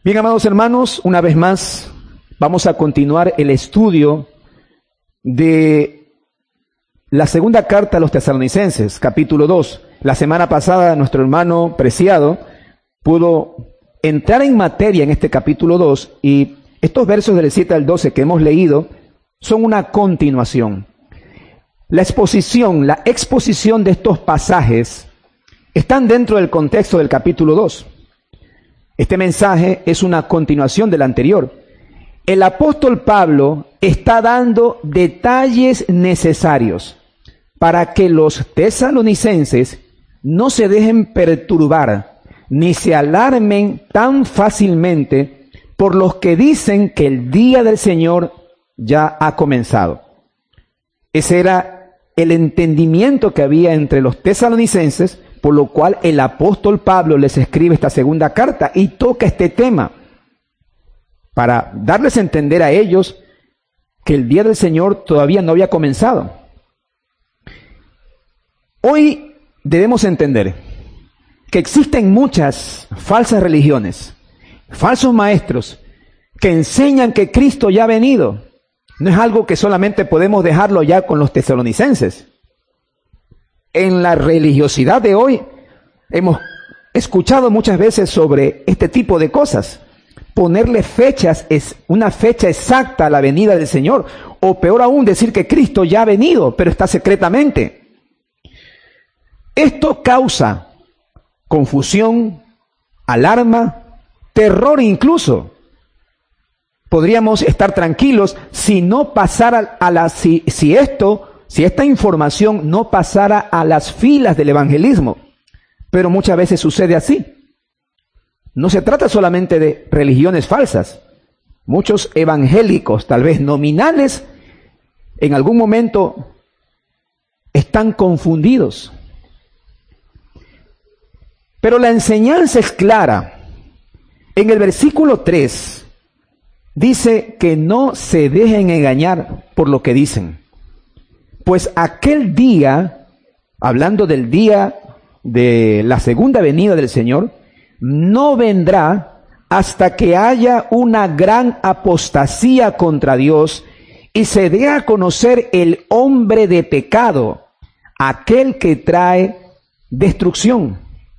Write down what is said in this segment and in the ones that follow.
Bien, amados hermanos, una vez más vamos a continuar el estudio de la segunda carta a los Tesalonicenses, capítulo 2. La semana pasada nuestro hermano Preciado pudo entrar en materia en este capítulo 2 y estos versos del 7 al 12 que hemos leído son una continuación. La exposición de estos pasajes están dentro del contexto del capítulo 2. Este mensaje es una continuación del anterior. El apóstol Pablo está dando detalles necesarios para que los tesalonicenses no se dejen perturbar ni se alarmen tan fácilmente por los que dicen que el día del Señor ya ha comenzado. Ese era el entendimiento que había entre los tesalonicenses, por lo cual el apóstol Pablo les escribe esta segunda carta y toca este tema para darles a entender a ellos que el día del Señor todavía no había comenzado. Hoy debemos entender que existen muchas falsas religiones, falsos maestros que enseñan que Cristo ya ha venido. No es algo que solamente podemos dejarlo ya con los tesalonicenses. En la religiosidad de hoy hemos escuchado muchas veces sobre este tipo de cosas. Ponerle fechas, es una fecha exacta a la venida del Señor, o peor aún decir que Cristo ya ha venido, pero está secretamente. Esto causa confusión, alarma, terror incluso. Podríamos estar tranquilos si no pasara si esta información no pasara a las filas del evangelismo. Pero muchas veces sucede así. No se trata solamente de religiones falsas. Muchos evangélicos, tal vez nominales, en algún momento están confundidos. Pero la enseñanza es clara. En el versículo 3 dice que no se dejen engañar por lo que dicen. Pues aquel día, hablando del día de la segunda venida del Señor, no vendrá hasta que haya una gran apostasía contra Dios y se dé a conocer el hombre de pecado, aquel que trae destrucción.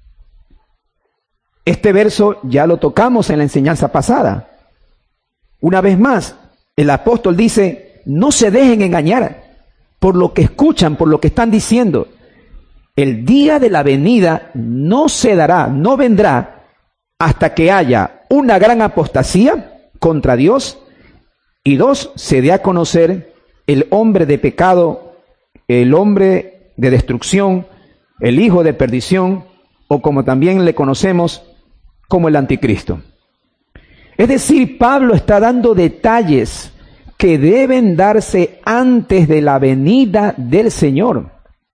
Este verso ya lo tocamos en la enseñanza pasada. Una vez más, el apóstol dice, no se dejen engañar por lo que escuchan, por lo que están diciendo. El día de la venida no se dará, no vendrá hasta que haya una gran apostasía contra Dios y dos, se dé a conocer el hombre de pecado, el hombre de destrucción, el hijo de perdición o como también le conocemos como el anticristo. Es decir, Pablo está dando detalles que deben darse antes de la venida del Señor.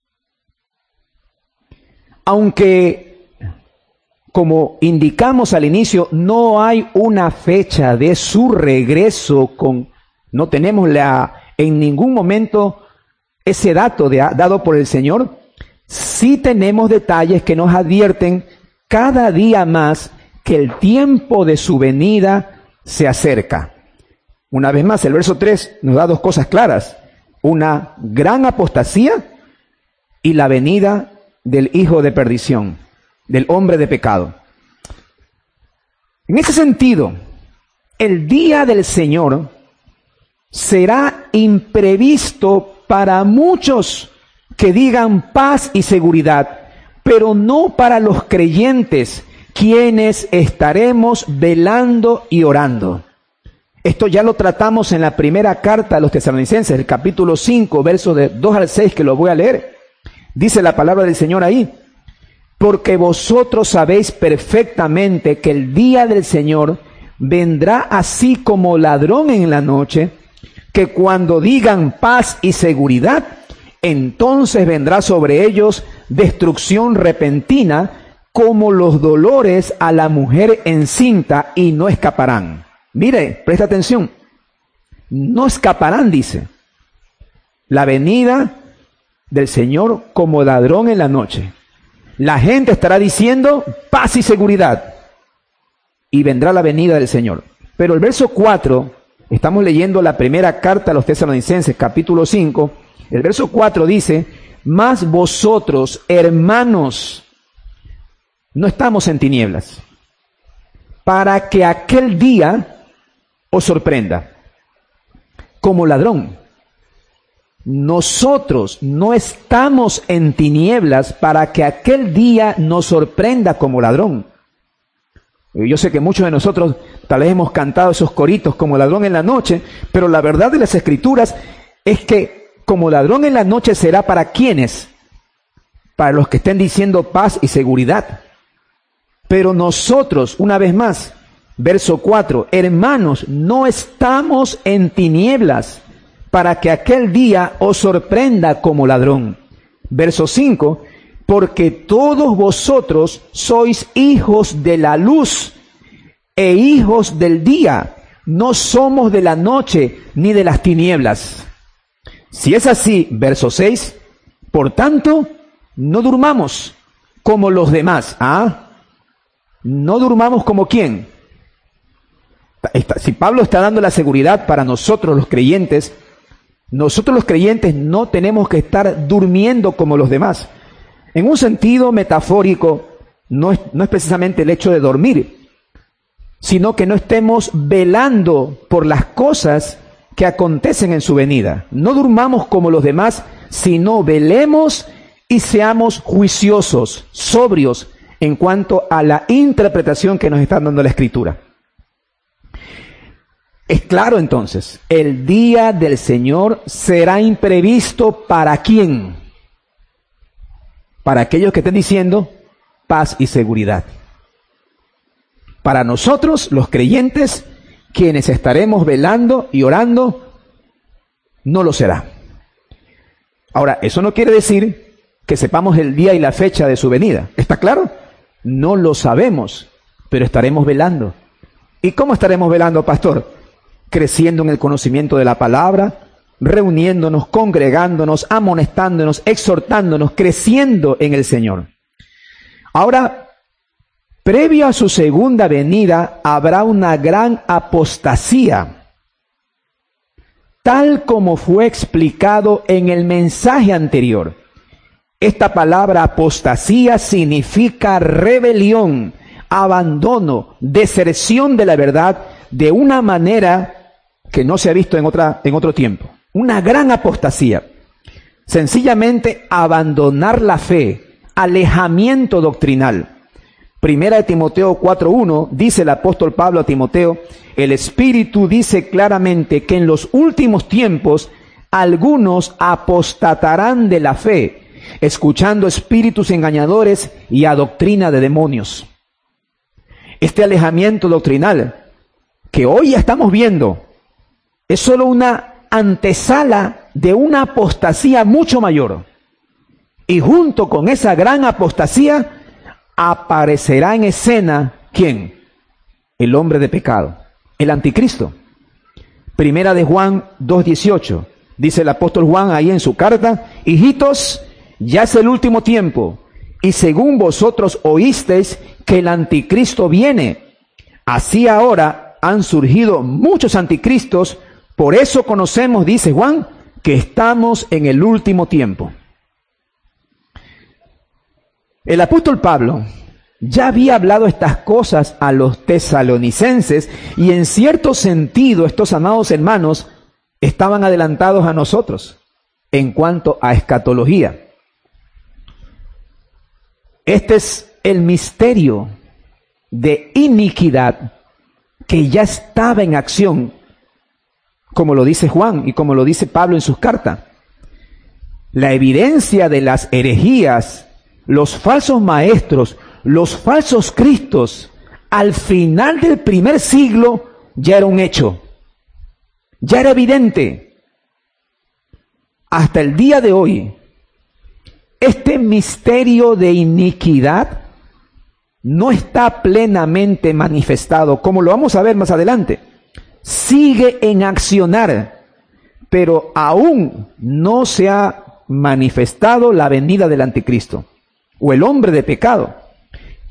Aunque, como indicamos al inicio, no hay una fecha de su regreso, no tenemos en ningún momento ese dato dado por el Señor, sí tenemos detalles que nos advierten cada día más que el tiempo de su venida se acerca. Una vez más, el verso 3 nos da dos cosas claras: una gran apostasía y la venida del hijo de perdición, del hombre de pecado. En ese sentido, el día del Señor será imprevisto para muchos que digan paz y seguridad, pero no para los creyentes, quienes estaremos velando y orando. Esto ya lo tratamos en la primera carta a los tesalonicenses, el capítulo 5, versos de 2 al 6, que lo voy a leer. Dice la palabra del Señor ahí: porque vosotros sabéis perfectamente que el día del Señor vendrá así como ladrón en la noche, que cuando digan paz y seguridad, entonces vendrá sobre ellos destrucción repentina, como los dolores a la mujer encinta, y no escaparán. Mire, presta atención. No escaparán, dice. La venida del Señor como ladrón en la noche. La gente estará diciendo paz y seguridad. y vendrá la venida del Señor. Pero el verso 4, estamos leyendo la primera carta a los Tesalonicenses, capítulo 5, el verso 4 dice: mas vosotros, hermanos, no estamos en tinieblas, para que aquel día os sorprenda como ladrón. Nosotros no estamos en tinieblas para que aquel día nos sorprenda como ladrón. Yo sé que muchos de nosotros tal vez hemos cantado esos coritos como ladrón en la noche, pero la verdad de las Escrituras es que como ladrón en la noche será para quienes, para los que estén diciendo paz y seguridad. Pero nosotros, una vez más, verso 4, hermanos, no estamos en tinieblas para que aquel día os sorprenda como ladrón. Verso 5, porque todos vosotros sois hijos de la luz e hijos del día, no somos de la noche ni de las tinieblas. Si es así, verso 6, por tanto, no durmamos como los demás. No durmamos como quién. Si Pablo está dando la seguridad para nosotros los creyentes no tenemos que estar durmiendo como los demás. En un sentido metafórico, no es precisamente el hecho de dormir, sino que no estemos velando por las cosas que acontecen en su venida. No durmamos como los demás, sino velemos y seamos juiciosos, sobrios en cuanto a la interpretación que nos está dando la Escritura. Es claro entonces, el día del Señor será imprevisto ¿para quién? Para aquellos que estén diciendo paz y seguridad. Para nosotros, los creyentes, quienes estaremos velando y orando, no lo será. Ahora, eso no quiere decir que sepamos el día y la fecha de su venida. ¿Está claro? No lo sabemos, pero estaremos velando. ¿Y cómo estaremos velando, pastor? Creciendo en el conocimiento de la palabra, reuniéndonos, congregándonos, amonestándonos, exhortándonos, creciendo en el Señor. Ahora, previo a su segunda venida, habrá una gran apostasía, tal como fue explicado en el mensaje anterior. Esta palabra apostasía significa rebelión, abandono, deserción de la verdad de una manera que no se ha visto en otro tiempo. Una gran apostasía. Sencillamente abandonar la fe, alejamiento doctrinal. Primera de Timoteo 4:1 dice el apóstol Pablo a Timoteo: el Espíritu dice claramente que en los últimos tiempos algunos apostatarán de la fe, escuchando espíritus engañadores y a doctrina de demonios. Este alejamiento doctrinal que hoy ya estamos viendo es solo una antesala de una apostasía mucho mayor. Y junto con esa gran apostasía aparecerá en escena, ¿quién? El hombre de pecado, el anticristo. Primera de Juan 2:18, dice el apóstol Juan ahí en su carta: hijitos, ya es el último tiempo, y según vosotros oísteis que el anticristo viene, así ahora han surgido muchos anticristos. Por eso conocemos, dice Juan, que estamos en el último tiempo. El apóstol Pablo ya había hablado estas cosas a los tesalonicenses y en cierto sentido estos amados hermanos estaban adelantados a nosotros en cuanto a escatología. Este es el misterio de iniquidad que ya estaba en acción, como lo dice Juan y como lo dice Pablo en sus cartas. La evidencia de las herejías, los falsos maestros, los falsos cristos, al final del primer siglo ya era un hecho, ya era evidente. Hasta el día de hoy, este misterio de iniquidad no está plenamente manifestado, como lo vamos a ver más adelante. Sigue en accionar, pero aún no se ha manifestado la venida del anticristo o el hombre de pecado.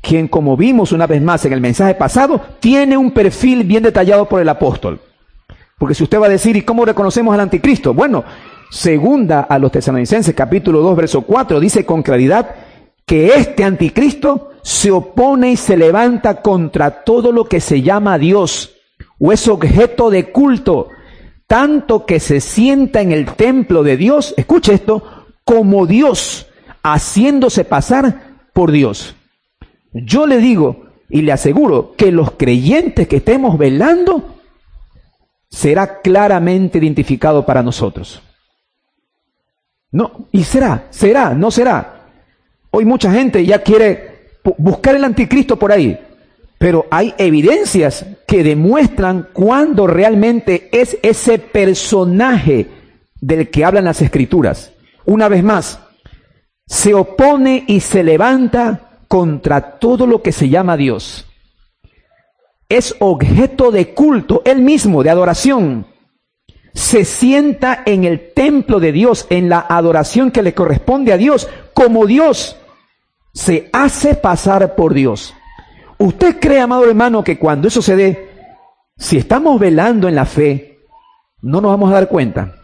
quien, como vimos una vez más en el mensaje pasado, tiene un perfil bien detallado por el apóstol. Porque si usted va a decir, ¿y cómo reconocemos al anticristo? Bueno, segunda a los Tesalonicenses, capítulo 2, verso 4, dice con claridad que este anticristo se opone y se levanta contra todo lo que se llama Dios o es objeto de culto, tanto que se sienta en el templo de Dios, escuche esto, como Dios, haciéndose pasar por Dios. Yo le digo y le aseguro que los creyentes que estemos velando será claramente identificado para nosotros. No, y será, no será. Hoy mucha gente ya quiere buscar el anticristo por ahí, pero hay evidencias que demuestran cuándo realmente es ese personaje del que hablan las Escrituras. Una vez más, se opone y se levanta contra todo lo que se llama Dios. Es objeto de culto, él mismo, de adoración. Se sienta en el templo de Dios, en la adoración que le corresponde a Dios, como Dios. Se hace pasar por Dios. ¿Usted cree, amado hermano, que cuando eso se dé, si estamos velando en la fe, no nos vamos a dar cuenta?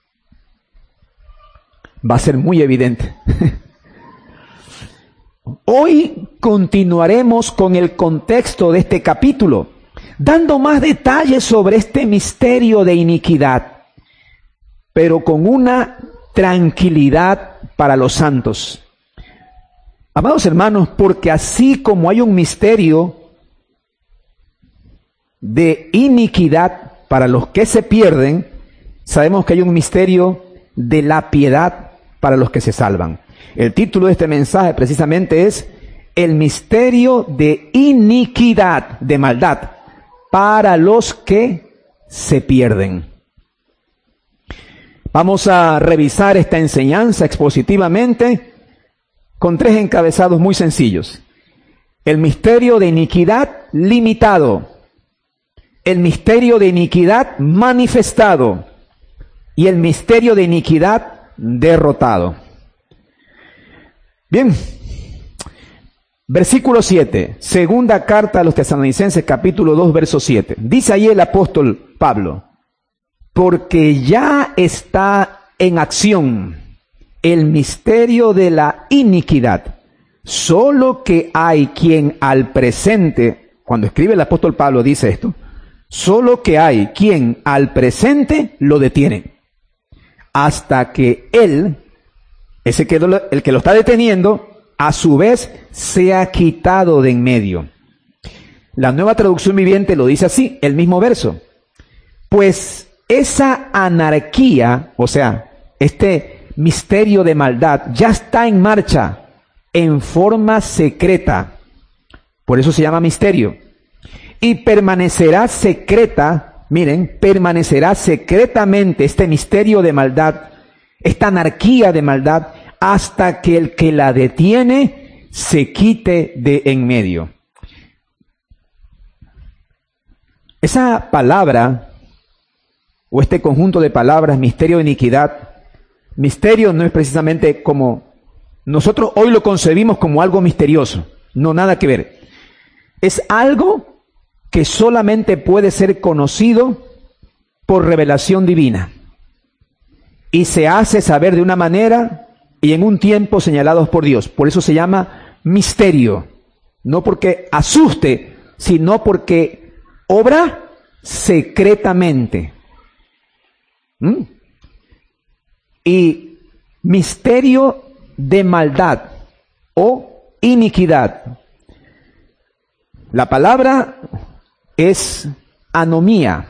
Va a ser muy evidente. Hoy continuaremos con el contexto de este capítulo, dando más detalles sobre este misterio de iniquidad, pero con una tranquilidad para los santos. Amados hermanos, porque así como hay un misterio de iniquidad para los que se pierden, sabemos que hay un misterio de la piedad para los que se salvan. El título de este mensaje precisamente es el misterio de iniquidad, de maldad, para los que se pierden. Vamos a revisar esta enseñanza expositivamente con tres encabezados muy sencillos. El misterio de iniquidad limitado, el misterio de iniquidad manifestado y el misterio de iniquidad derrotado. Bien, versículo 7, segunda carta a los Tesalonicenses, capítulo 2, verso 7. Dice ahí el apóstol Pablo, porque ya está en acción el misterio de la iniquidad, solo que hay quien al presente, cuando escribe el apóstol Pablo dice esto, solo que hay quien al presente lo detiene, hasta que él, el que lo está deteniendo, a su vez sea quitado de en medio. La Nueva Traducción Viviente lo dice así, el mismo verso. Pues esa anarquía, o sea, este misterio de maldad, ya está en marcha en forma secreta. Por eso se llama misterio. Y permanecerá secreta, miren, permanecerá secretamente este misterio de maldad, esta anarquía de maldad, hasta que el que la detiene se quite de en medio. Esa palabra, o este conjunto de palabras, misterio de iniquidad, misterio no es precisamente como nosotros hoy lo concebimos como algo misterioso, no, nada que ver. Es algo que solamente puede ser conocido por revelación divina y se hace saber de una manera y en un tiempo señalados por Dios. Por eso se llama misterio, no porque asuste, sino porque obra secretamente. Y misterio de maldad o iniquidad. La palabra es anomia,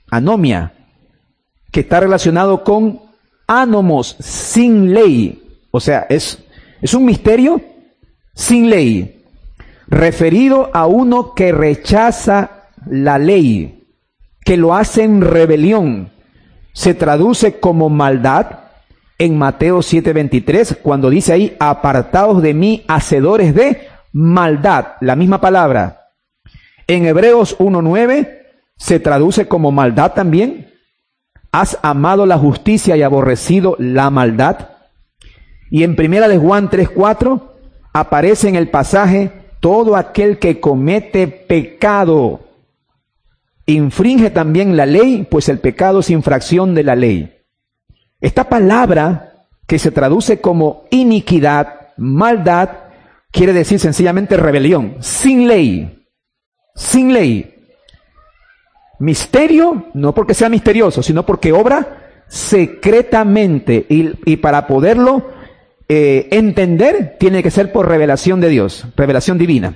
que está relacionado con anomos, sin ley. O sea, es un misterio sin ley, referido a uno que rechaza la ley, que lo hace en rebelión. Se traduce como maldad en Mateo 7:23, cuando dice ahí, apartaos de mí, hacedores de maldad, la misma palabra. En Hebreos 1:9 se traduce como maldad también. Has amado la justicia y aborrecido la maldad. Y en Primera de Juan 3:4 aparece en el pasaje todo aquel que comete pecado infringe también la ley, pues el pecado es infracción de la ley. Esta palabra, que se traduce como iniquidad, maldad, quiere decir sencillamente rebelión, sin ley, sin ley. Misterio, no porque sea misterioso, sino porque obra secretamente, y para poderlo entender, tiene que ser por revelación de Dios, revelación divina.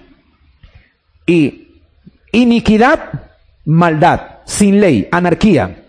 Y iniquidad, maldad, sin ley, anarquía.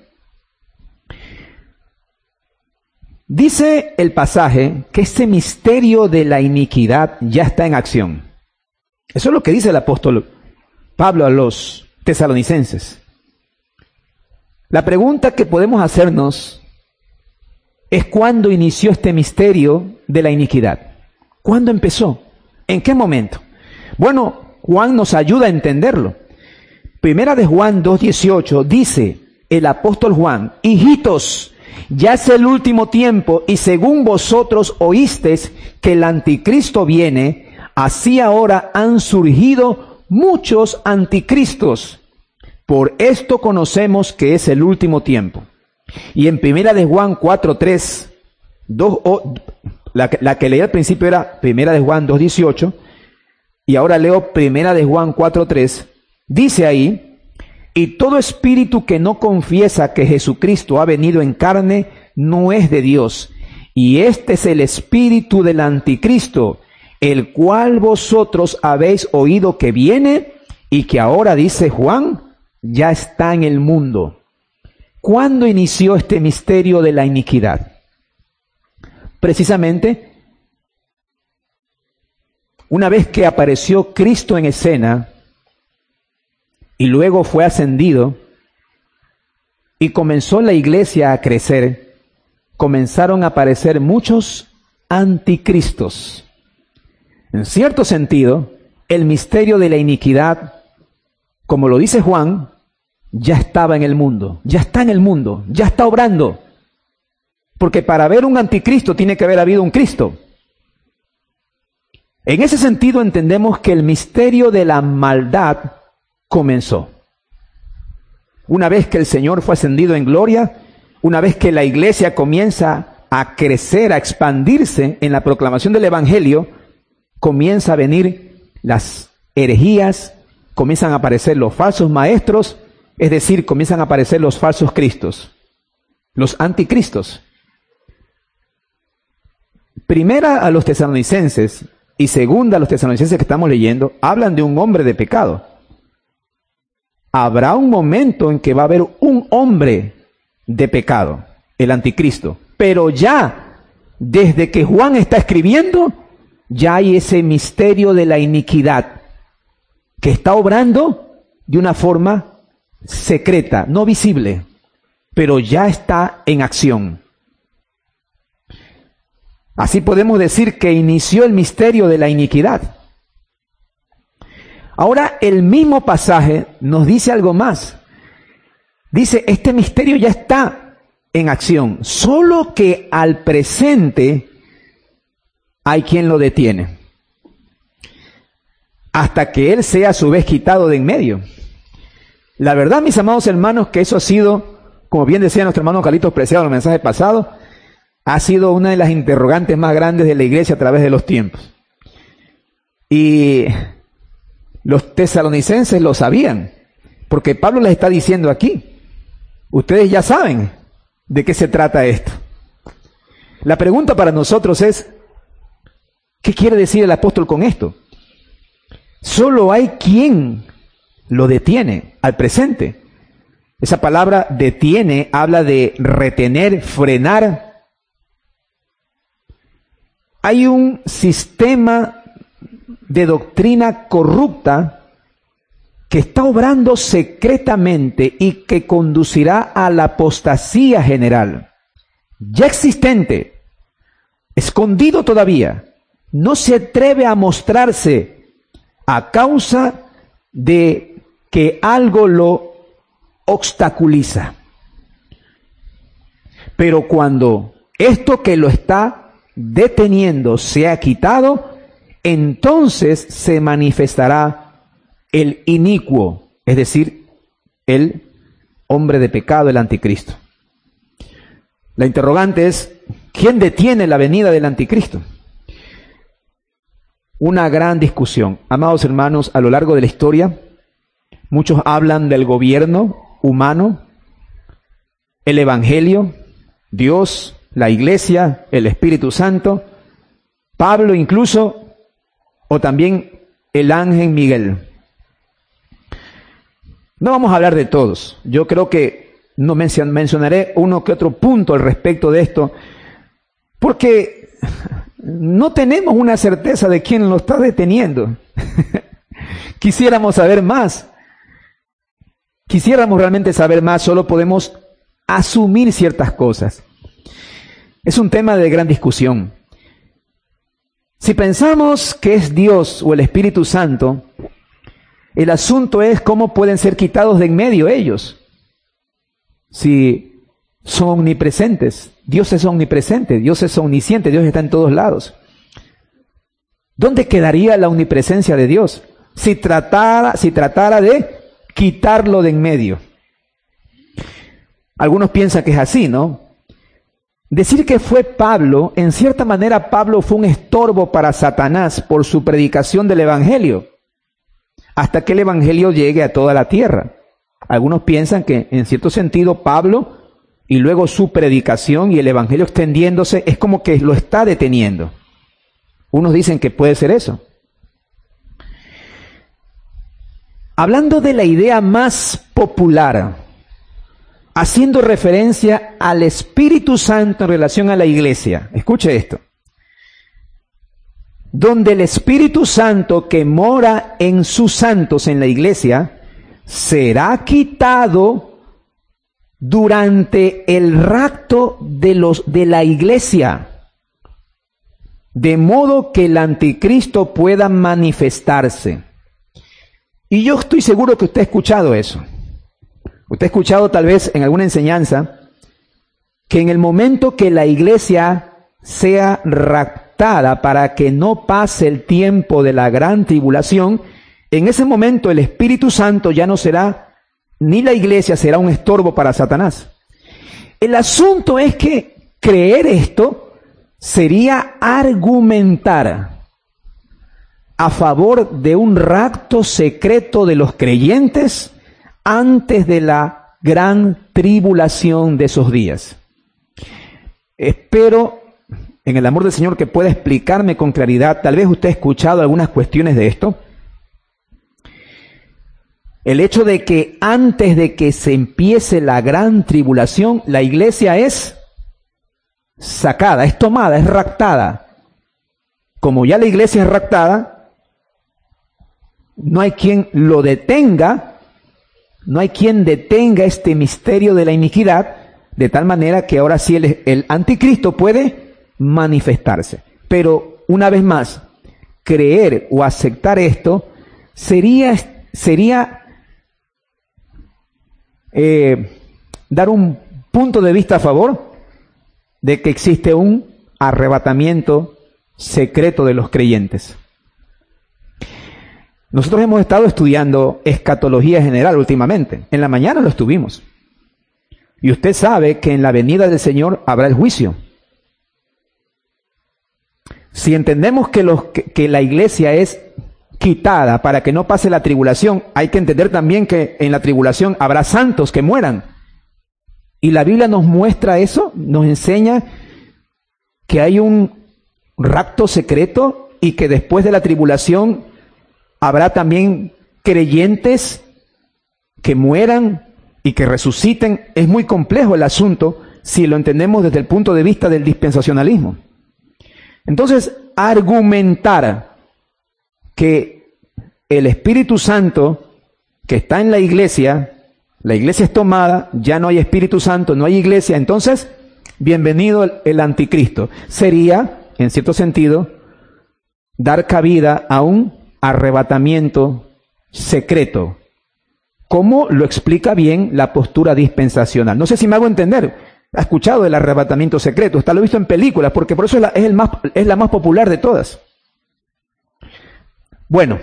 Dice el pasaje que este misterio de la iniquidad ya está en acción. Eso es lo que dice el apóstol Pablo a los tesalonicenses. La pregunta que podemos hacernos es ¿cuándo inició este misterio de la iniquidad? ¿Cuándo empezó? ¿En qué momento? Bueno, Juan nos ayuda a entenderlo. Primera de Juan 2:18 dice el apóstol Juan: hijitos, ya es el último tiempo, y según vosotros oísteis que el anticristo viene, así ahora han surgido muchos anticristos. Por esto conocemos que es el último tiempo. Y en Primera de Juan 4:3, la que leí al principio era Primera de Juan 2:18, y ahora leo Primera de Juan 4:3, dice ahí: y todo espíritu que no confiesa que Jesucristo ha venido en carne no es de Dios. Y este es el espíritu del anticristo, el cual vosotros habéis oído que viene y que ahora, dice Juan, ya está en el mundo. ¿Cuándo inició este misterio de la iniquidad? Precisamente, una vez que apareció Cristo en escena, y luego fue ascendido, y comenzó la iglesia a crecer, comenzaron a aparecer muchos anticristos. En cierto sentido, el misterio de la iniquidad, como lo dice Juan, ya estaba en el mundo, ya está en el mundo, ya está obrando. Porque para haber un anticristo tiene que haber habido un Cristo. En ese sentido entendemos que el misterio de la maldad comenzó. Una vez que el Señor fue ascendido en gloria, una vez que la iglesia comienza a crecer, a expandirse en la proclamación del Evangelio, comienza a venir las herejías, comienzan a aparecer los falsos maestros, es decir, comienzan a aparecer los falsos cristos, los anticristos. Primera a los tesalonicenses y segunda a los tesalonicenses que estamos leyendo, hablan de un hombre de pecado. Habrá un momento en que va a haber un hombre de pecado, el anticristo. Pero ya, desde que Juan está escribiendo, ya hay ese misterio de la iniquidad que está obrando de una forma secreta, no visible, pero ya está en acción. Así podemos decir que inició el misterio de la iniquidad. Ahora el mismo pasaje nos dice algo más. Dice, este misterio ya está en acción, solo que al presente hay quien lo detiene, hasta que él sea a su vez quitado de en medio. La verdad, mis amados hermanos, que eso ha sido, como bien decía nuestro hermano Carlitos Preciado en el mensaje pasado, ha sido una de las interrogantes más grandes de la iglesia a través de los tiempos. Y los tesalonicenses lo sabían, porque Pablo les está diciendo aquí, ustedes ya saben de qué se trata esto. La pregunta para nosotros es, ¿qué quiere decir el apóstol con esto? Solo hay quien lo detiene al presente. Esa palabra detiene habla de retener, frenar. Hay un sistema de doctrina corrupta que está obrando secretamente y que conducirá a la apostasía general. Ya existente, escondido todavía, no se atreve a mostrarse a causa de que algo lo obstaculiza. Pero cuando esto que lo está deteniendo se ha quitado, entonces se manifestará el inicuo, es decir, el hombre de pecado, el anticristo. La interrogante es, ¿quién detiene la venida del anticristo? Una gran discusión. Amados hermanos, a lo largo de la historia, muchos hablan del gobierno humano, el evangelio, Dios, la iglesia, el Espíritu Santo, Pablo incluso, o también el ángel Miguel. No vamos a hablar de todos. Yo creo que no mencionaré uno que otro punto al respecto de esto, porque no tenemos una certeza de quién lo está deteniendo. Quisiéramos saber más. Quisiéramos realmente saber más, solo podemos asumir ciertas cosas. Es un tema de gran discusión. Si pensamos que es Dios o el Espíritu Santo, el asunto es cómo pueden ser quitados de en medio ellos. Si son omnipresentes, Dios es omnipresente, Dios es omnisciente, Dios está en todos lados. ¿Dónde quedaría la omnipresencia de Dios si tratara de quitarlo de en medio? Algunos piensan que es así, ¿no? Decir que fue Pablo, en cierta manera Pablo fue un estorbo para Satanás por su predicación del evangelio, hasta que el evangelio llegue a toda la tierra. Algunos piensan que en cierto sentido Pablo y luego su predicación y el evangelio extendiéndose es como que lo está deteniendo. Unos dicen que puede ser eso. Hablando de la idea más popular, haciendo referencia al Espíritu Santo en relación a la iglesia, escuche esto. Donde el Espíritu Santo que mora en sus santos en la iglesia será quitado durante el rapto de la iglesia, de modo que el anticristo pueda manifestarse. Y yo estoy seguro que usted ha escuchado eso. Usted ha escuchado tal vez en alguna enseñanza que en el momento que la iglesia sea raptada para que no pase el tiempo de la gran tribulación, en ese momento el Espíritu Santo ya no será, ni la iglesia será un estorbo para Satanás. El asunto es que creer esto sería argumentar a favor de un rapto secreto de los creyentes antes de la gran tribulación de esos días. Espero en el amor del Señor que pueda explicarme con claridad. Tal vez usted ha escuchado algunas cuestiones de esto. El hecho de que antes de que se empiece la gran tribulación, la iglesia es sacada, es tomada, es raptada. Como ya la iglesia es raptada, no hay quien lo detenga, no hay quien detenga este misterio de la iniquidad, de tal manera que ahora sí el anticristo puede manifestarse. Pero una vez más, creer o aceptar esto sería dar un punto de vista a favor de que existe un arrebatamiento secreto de los creyentes. Nosotros hemos estado estudiando escatología general últimamente. En la mañana lo estuvimos. Y usted sabe que en la venida del Señor habrá el juicio. Si entendemos que la iglesia es quitada para que no pase la tribulación, hay que entender también que en la tribulación habrá santos que mueran. Y la Biblia nos muestra eso, nos enseña que hay un rapto secreto y que después de la tribulación habrá también creyentes que mueran y que resuciten. Es muy complejo el asunto si lo entendemos desde el punto de vista del dispensacionalismo. Entonces, argumentar que el Espíritu Santo que está en la iglesia es tomada, ya no hay Espíritu Santo, no hay iglesia, entonces, bienvenido el anticristo. Sería, en cierto sentido, dar cabida a un arrebatamiento secreto, como lo explica bien la postura dispensacional. No sé si me hago entender. ¿Ha escuchado del arrebatamiento secreto? Hasta lo he visto en películas, porque por eso es la más popular de todas. Bueno,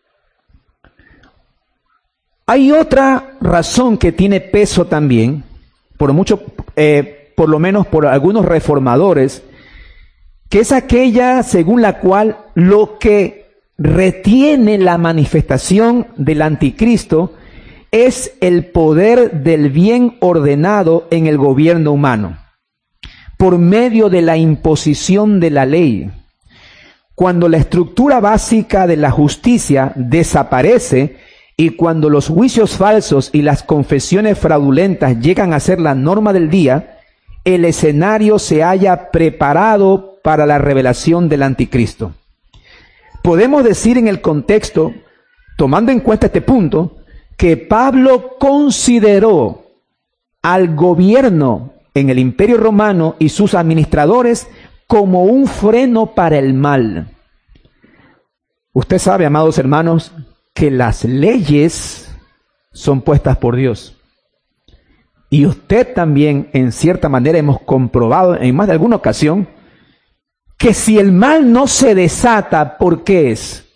hay otra razón que tiene peso también, por lo menos por algunos reformadores, que es aquella según la cual lo que retiene la manifestación del anticristo es el poder del bien ordenado en el gobierno humano, por medio de la imposición de la ley. Cuando la estructura básica de la justicia desaparece y cuando los juicios falsos y las confesiones fraudulentas llegan a ser la norma del día, el escenario se halla preparado para la revelación del anticristo. Podemos decir en el contexto, tomando en cuenta este punto, que Pablo consideró al gobierno en el Imperio Romano y sus administradores como un freno para el mal. Usted sabe, amados hermanos, que las leyes son puestas por Dios. Y usted también, en cierta manera, hemos comprobado en más de alguna ocasión que si el mal no se desata, ¿por qué es?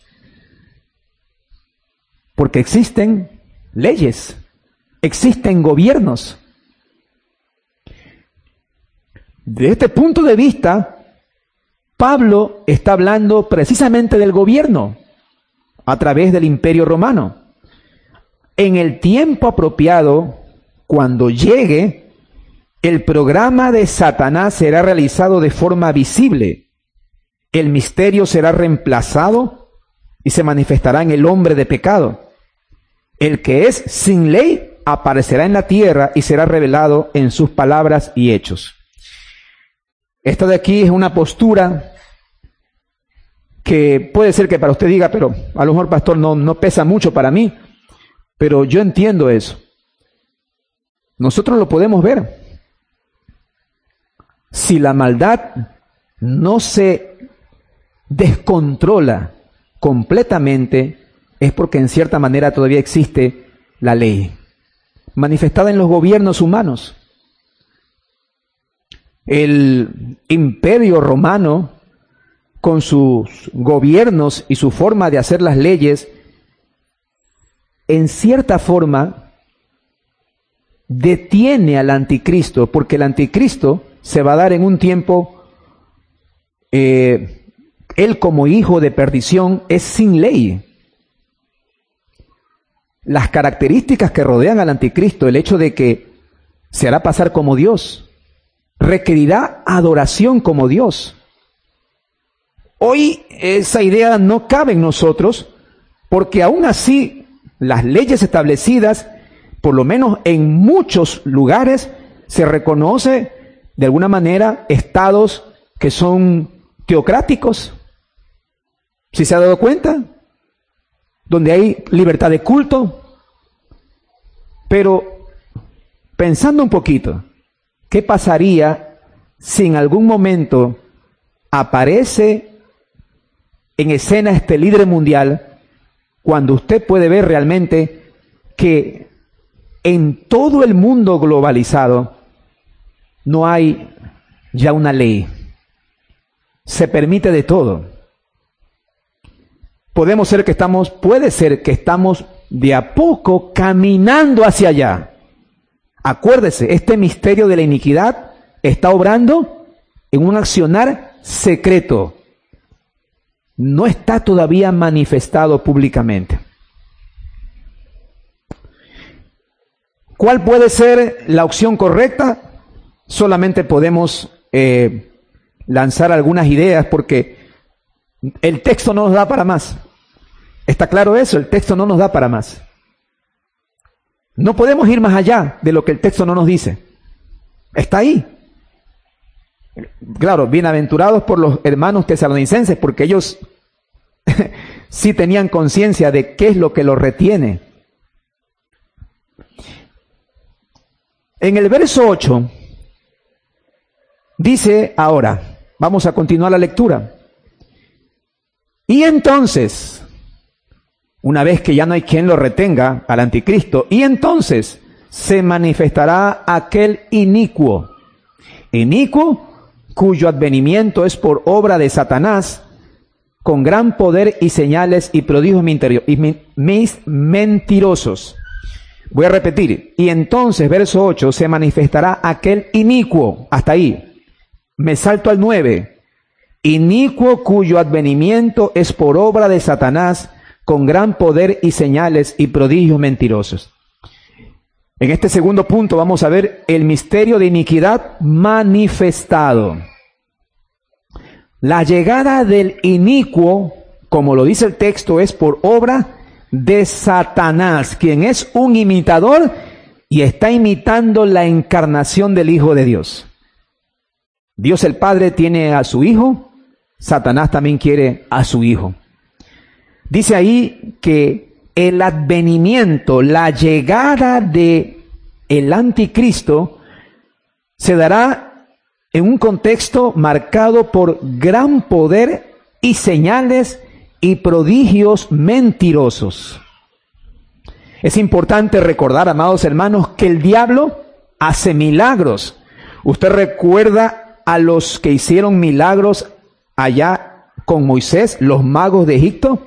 Porque existen leyes, existen gobiernos. De este punto de vista, Pablo está hablando precisamente del gobierno a través del Imperio Romano. En el tiempo apropiado, cuando llegue, el programa de Satanás será realizado de forma visible. El misterio será reemplazado y se manifestará en el hombre de pecado. El que es sin ley aparecerá en la tierra y será revelado en sus palabras y hechos. Esta de aquí es una postura que puede ser que para usted diga, pero a lo mejor, pastor, no pesa mucho para mí, pero yo entiendo eso. Nosotros lo podemos ver. Si la maldad no se descontrola completamente, es porque en cierta manera todavía existe la ley, manifestada en los gobiernos humanos. El Imperio Romano, con sus gobiernos y su forma de hacer las leyes, en cierta forma detiene al anticristo, porque el anticristo se va a dar en un tiempo, él como hijo de perdición es sin ley. Las características que rodean al anticristo, el hecho de que se hará pasar como Dios, requerirá adoración como Dios. Hoy esa idea no cabe en nosotros, porque aún así las leyes establecidas, por lo menos en muchos lugares, se reconoce de alguna manera estados que son teocráticos. ¿Sí se ha dado cuenta? Donde hay libertad de culto. Pero pensando un poquito, ¿qué pasaría si en algún momento aparece en escena este líder mundial, cuando usted puede ver realmente que en todo el mundo globalizado no hay ya una ley? Se permite de todo. Puede ser que estamos de a poco caminando hacia allá. Acuérdese, este misterio de la iniquidad está obrando en un accionar secreto. No está todavía manifestado públicamente. ¿Cuál puede ser la opción correcta? Solamente podemos lanzar algunas ideas porque el texto no nos da para más. ¿Está claro eso? El texto no nos da para más. No podemos ir más allá de lo que el texto no nos dice. Está ahí. Claro, bienaventurados por los hermanos tesalonicenses, porque ellos sí tenían conciencia de qué es lo que los retiene. En el verso 8 dice ahora, vamos a continuar la lectura. Y entonces, una vez que ya no hay quien lo retenga al anticristo, y entonces se manifestará aquel inicuo cuyo advenimiento es por obra de Satanás, con gran poder y señales y prodigios mentirosos. Voy a repetir. Y entonces, verso 8, se manifestará aquel inicuo. Hasta ahí. Me salto al 9. Inicuo cuyo advenimiento es por obra de Satanás, con gran poder y señales y prodigios mentirosos. En este segundo punto vamos a ver el misterio de iniquidad manifestado. La llegada del inicuo, como lo dice el texto, es por obra de Satanás, quien es un imitador y está imitando la encarnación del Hijo de Dios. Dios el Padre tiene a su Hijo, Satanás también quiere a su Hijo. Dice ahí que el advenimiento, la llegada de el anticristo se dará en un contexto marcado por gran poder y señales y prodigios mentirosos. Es importante recordar, amados hermanos, que el diablo hace milagros. Usted recuerda a los que hicieron milagros allá con Moisés, los magos de Egipto.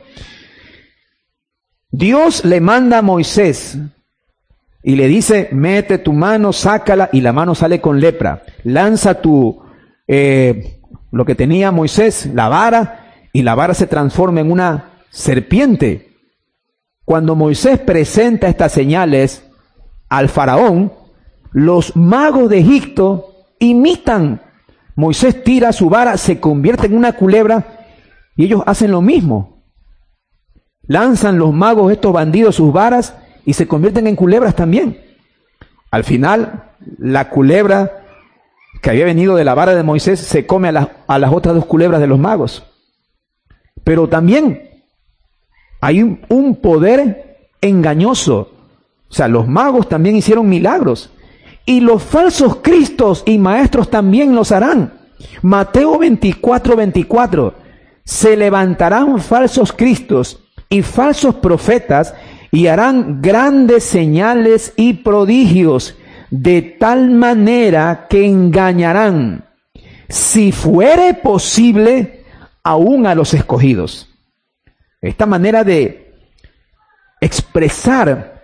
Dios le manda a Moisés y le dice, mete tu mano, sácala, y la mano sale con lepra. Lanza lo que tenía Moisés, la vara, y la vara se transforma en una serpiente. Cuando Moisés presenta estas señales al faraón, los magos de Egipto imitan. Moisés tira su vara, se convierte en una culebra, y ellos hacen lo mismo. Lanzan los magos, estos bandidos, sus varas, y se convierten en culebras también. Al final, la culebra que había venido de la vara de Moisés se come a las otras dos culebras de los magos. Pero también hay un poder engañoso. O sea, los magos también hicieron milagros. Y los falsos cristos y maestros también los harán. Mateo 24:24. Se levantarán falsos cristos y falsos profetas y harán grandes señales y prodigios, de tal manera que engañarán, si fuere posible, aún a los escogidos. Esta manera de expresar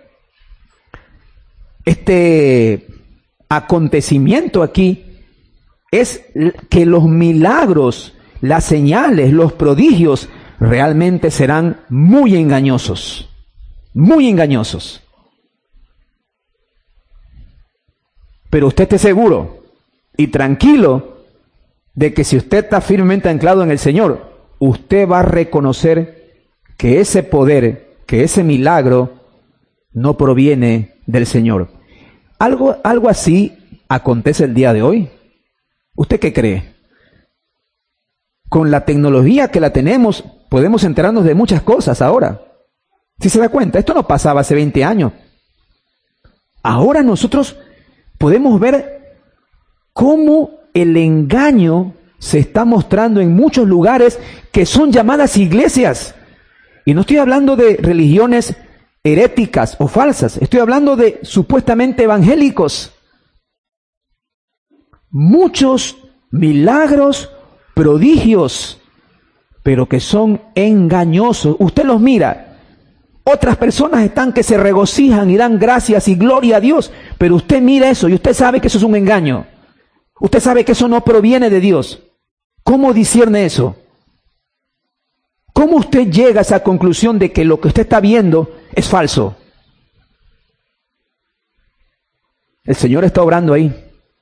este acontecimiento aquí es que los milagros, las señales, los prodigios realmente serán muy engañosos. Muy engañosos. Pero usted esté seguro y tranquilo de que si usted está firmemente anclado en el Señor, usted va a reconocer que ese poder, que ese milagro no proviene del Señor. Algo así acontece el día de hoy. ¿Usted qué cree? Con la tecnología que la tenemos, podemos enterarnos de muchas cosas ahora. Si se da cuenta, esto no pasaba hace 20 años. Ahora nosotros podemos ver cómo el engaño se está mostrando en muchos lugares que son llamadas iglesias. Y no estoy hablando de religiones heréticas o falsas, estoy hablando de supuestamente evangélicos. Muchos milagros, prodigios, pero que son engañosos. Usted los mira. Otras personas están que se regocijan y dan gracias y gloria a Dios, pero usted mira eso y usted sabe que eso es un engaño. Usted sabe que eso no proviene de Dios. ¿Cómo discierne eso? ¿Cómo usted llega a esa conclusión de que lo que usted está viendo es falso? El Señor está obrando ahí.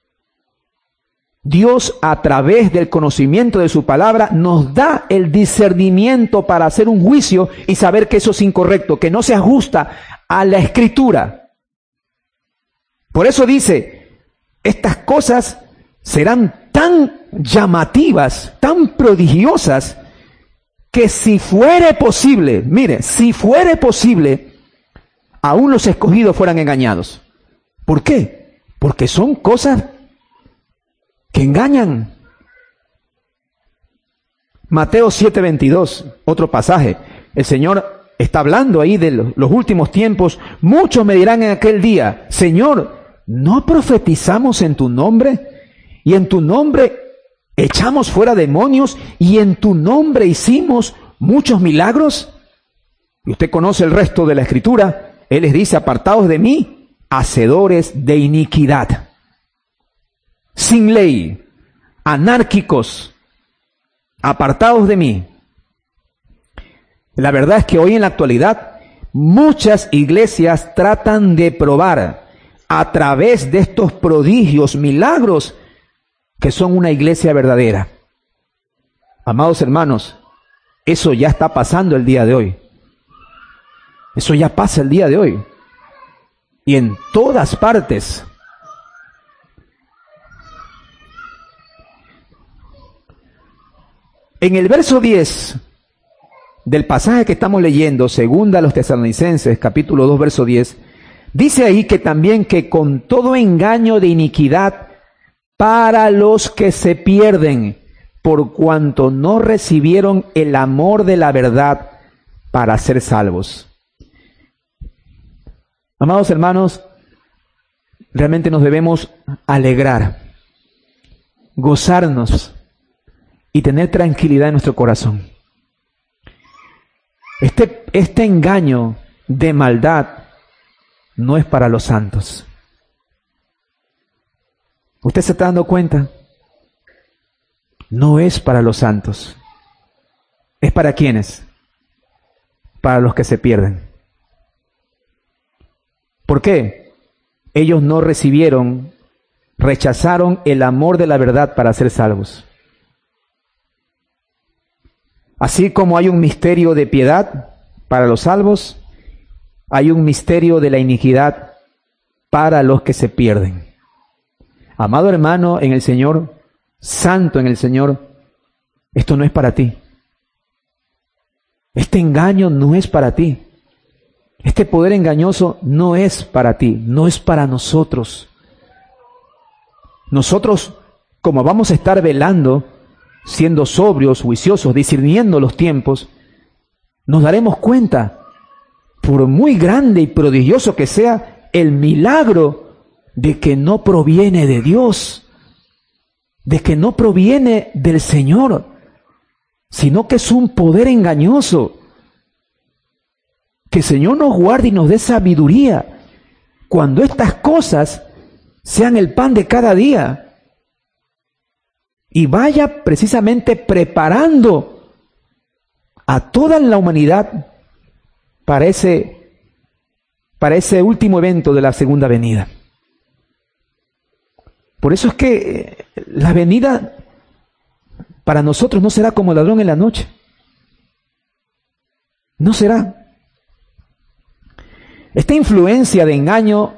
Dios, a través del conocimiento de su palabra, nos da el discernimiento para hacer un juicio y saber que eso es incorrecto, que no se ajusta a la Escritura. Por eso dice, estas cosas serán tan llamativas, tan prodigiosas, que si fuere posible, mire, si fuere posible, aún los escogidos fueran engañados. ¿Por qué? Porque son cosas que engañan. Mateo 7:22, otro pasaje. El Señor está hablando ahí de los últimos tiempos. Muchos me dirán en aquel día, Señor, ¿no profetizamos en tu nombre? Y en tu nombre echamos fuera demonios y en tu nombre hicimos muchos milagros. Y usted conoce el resto de la Escritura. Él les dice, apartados de mí, hacedores de iniquidad, sin ley, anárquicos, apartados de mí. La verdad es que hoy en la actualidad muchas iglesias tratan de probar a través de estos prodigios, milagros, que son una iglesia verdadera. Amados hermanos, eso ya está pasando el día de hoy. Eso ya pasa el día de hoy. Y en todas partes. En el verso 10 del pasaje que estamos leyendo, segunda a los Tesalonicenses, capítulo 2, verso 10, dice ahí que también que con todo engaño de iniquidad para los que se pierden, por cuanto no recibieron el amor de la verdad para ser salvos. Amados hermanos, realmente nos debemos alegrar, gozarnos y tener tranquilidad en nuestro corazón. Este engaño de maldad no es para los santos. ¿Usted se está dando cuenta? No es para los santos. ¿Es para quiénes? Para los que se pierden. ¿Por qué? Ellos no recibieron, rechazaron el amor de la verdad para ser salvos. Así como hay un misterio de piedad para los salvos, hay un misterio de la iniquidad para los que se pierden. Amado hermano en el Señor, santo en el Señor, esto no es para ti. Este engaño no es para ti. Este poder engañoso no es para ti, no es para nosotros. Nosotros, como vamos a estar velando, siendo sobrios, juiciosos, discerniendo los tiempos, nos daremos cuenta, por muy grande y prodigioso que sea el milagro, de que no proviene de Dios, de que no proviene del Señor, sino que es un poder engañoso. Que el Señor nos guarde y nos dé sabiduría cuando estas cosas sean el pan de cada día. Y vaya precisamente preparando a toda la humanidad para ese último evento de la segunda venida. Por eso es que la venida para nosotros no será como el ladrón en la noche. No será. Esta influencia de engaño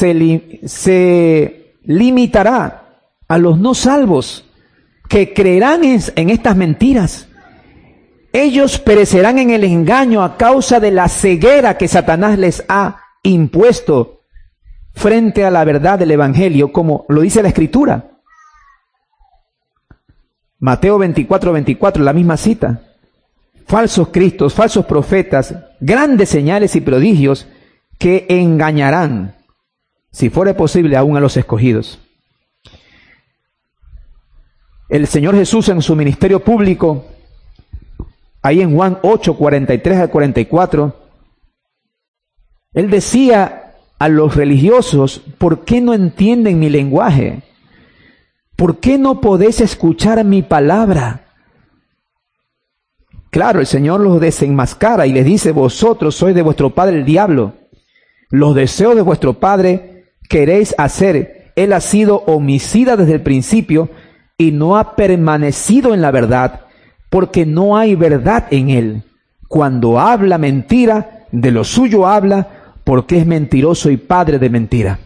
se limitará a los no salvos, que creerán en estas mentiras. Ellos perecerán en el engaño a causa de la ceguera que Satanás les ha impuesto frente a la verdad del Evangelio, como lo dice la Escritura. Mateo 24:24, la misma cita. Falsos cristos, falsos profetas, grandes señales y prodigios que engañarán, si fuere posible, aún a los escogidos. El Señor Jesús en su ministerio público, ahí en Juan 8, 43 al 44, Él decía a los religiosos: ¿por qué no entienden mi lenguaje? ¿Por qué no podéis escuchar mi palabra? Claro, el Señor los desenmascara y les dice: vosotros sois de vuestro padre el diablo. Los deseos de vuestro padre queréis hacer. Él ha sido homicida desde el principio y no ha permanecido en la verdad, porque no hay verdad en él. Cuando habla mentira, de lo suyo habla, porque es mentiroso y padre de mentira.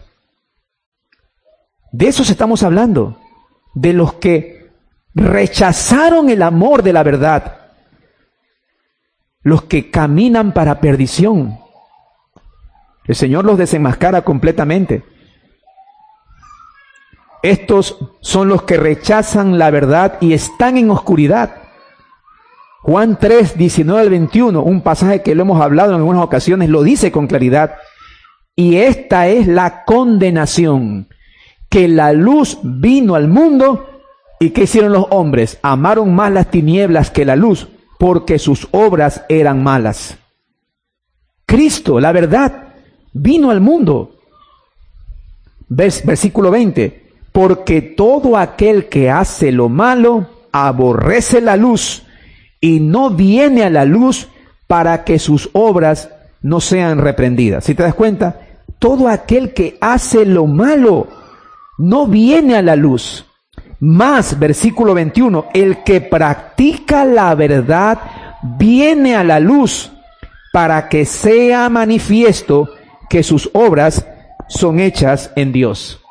De esos estamos hablando, de los que rechazaron el amor de la verdad, los que caminan para perdición. El Señor los desenmascara completamente. Estos son los que rechazan la verdad y están en oscuridad. Juan 3, 19 al 21, un pasaje que lo hemos hablado en algunas ocasiones, lo dice con claridad. Y esta es la condenación, que la luz vino al mundo ¿Y qué hicieron los hombres? Amaron más las tinieblas que la luz, porque sus obras eran malas. Cristo, la verdad, vino al mundo. Versículo 20. Porque todo aquel que hace lo malo aborrece la luz y no viene a la luz para que sus obras no sean reprendidas. Si te das cuenta, todo aquel que hace lo malo no viene a la luz. Más, versículo 21, el que practica la verdad viene a la luz para que sea manifiesto que sus obras son hechas en Dios.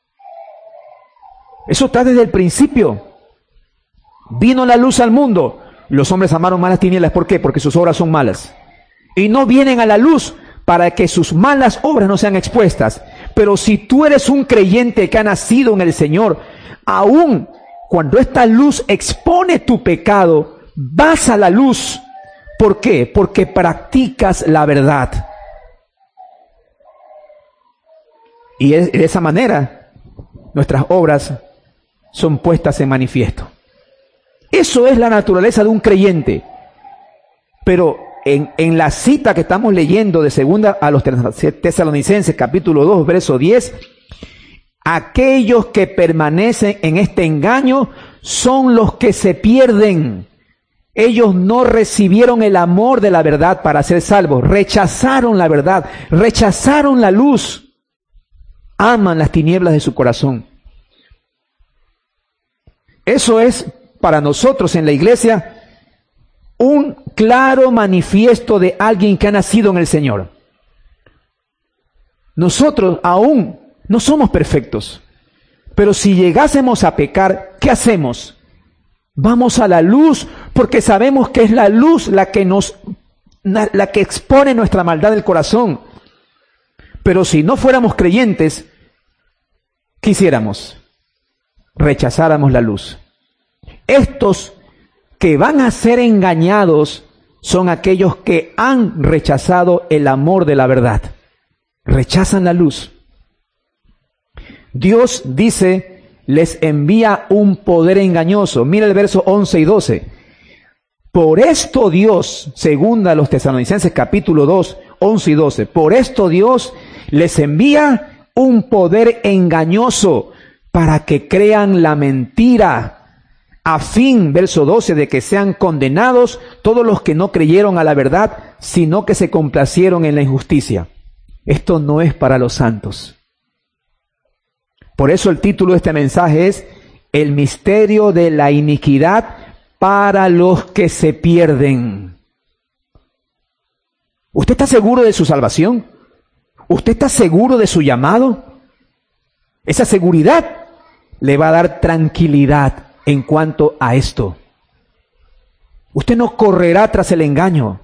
Eso está desde el principio. Vino la luz al mundo. Los hombres amaron más las tinieblas. ¿Por qué? Porque sus obras son malas. Y no vienen a la luz para que sus malas obras no sean expuestas. Pero si tú eres un creyente que ha nacido en el Señor, aún cuando esta luz expone tu pecado, vas a la luz. ¿Por qué? Porque practicas la verdad. Y de esa manera, nuestras obras son puestas en manifiesto. Eso es la naturaleza de un creyente. Pero en la cita que estamos leyendo de segunda a los Tesalonicenses, capítulo 2, verso 10, aquellos que permanecen en este engaño son los que se pierden. Ellos no recibieron el amor de la verdad para ser salvos. Rechazaron la verdad, rechazaron la luz. Aman las tinieblas de su corazón. Eso es para nosotros en la iglesia un claro manifiesto de alguien que ha nacido en el Señor. Nosotros aún no somos perfectos, pero si llegásemos a pecar, ¿qué hacemos? Vamos a la luz porque sabemos que es la luz la que expone nuestra maldad del corazón. Pero si no fuéramos creyentes, ¿qué hiciéramos? Rechazáramos la luz. Estos que van a ser engañados son aquellos que han rechazado el amor de la verdad. Rechazan la luz. Dios dice, les envía un poder engañoso. Mira el verso 11 y 12. Por esto Dios, según a los Tesalonicenses capítulo 2, 11 y 12, por esto Dios les envía un poder engañoso para que crean la mentira, a fin, verso 12, de que sean condenados todos los que no creyeron a la verdad, sino que se complacieron en la injusticia. Esto no es para los santos. Por eso el título de este mensaje es El misterio de la iniquidad para los que se pierden. ¿Usted está seguro de su salvación? ¿Usted está seguro de su llamado? Esa seguridad le va a dar tranquilidad en cuanto a esto. Usted no correrá tras el engaño.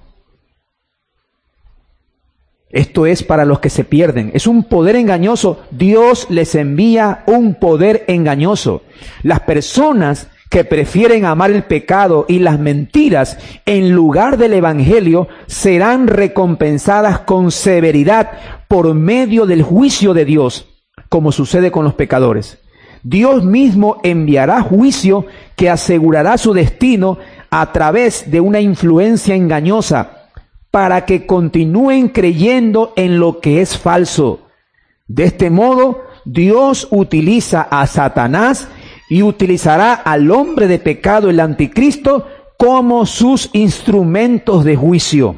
Esto es para los que se pierden. Es un poder engañoso. Dios les envía un poder engañoso. Las personas que prefieren amar el pecado y las mentiras en lugar del evangelio serán recompensadas con severidad por medio del juicio de Dios, como sucede con los pecadores. Dios mismo enviará juicio que asegurará su destino a través de una influencia engañosa para que continúen creyendo en lo que es falso. De este modo, Dios utiliza a Satanás y utilizará al hombre de pecado, el anticristo, como sus instrumentos de juicio.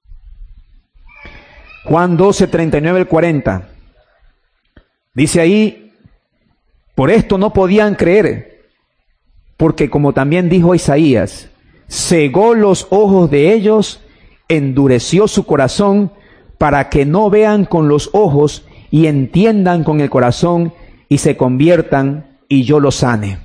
Juan 12, 39 al 40. Dice ahí, por esto no podían creer, porque como también dijo Isaías, cegó los ojos de ellos, endureció su corazón, para que no vean con los ojos y entiendan con el corazón y se conviertan y yo los sane.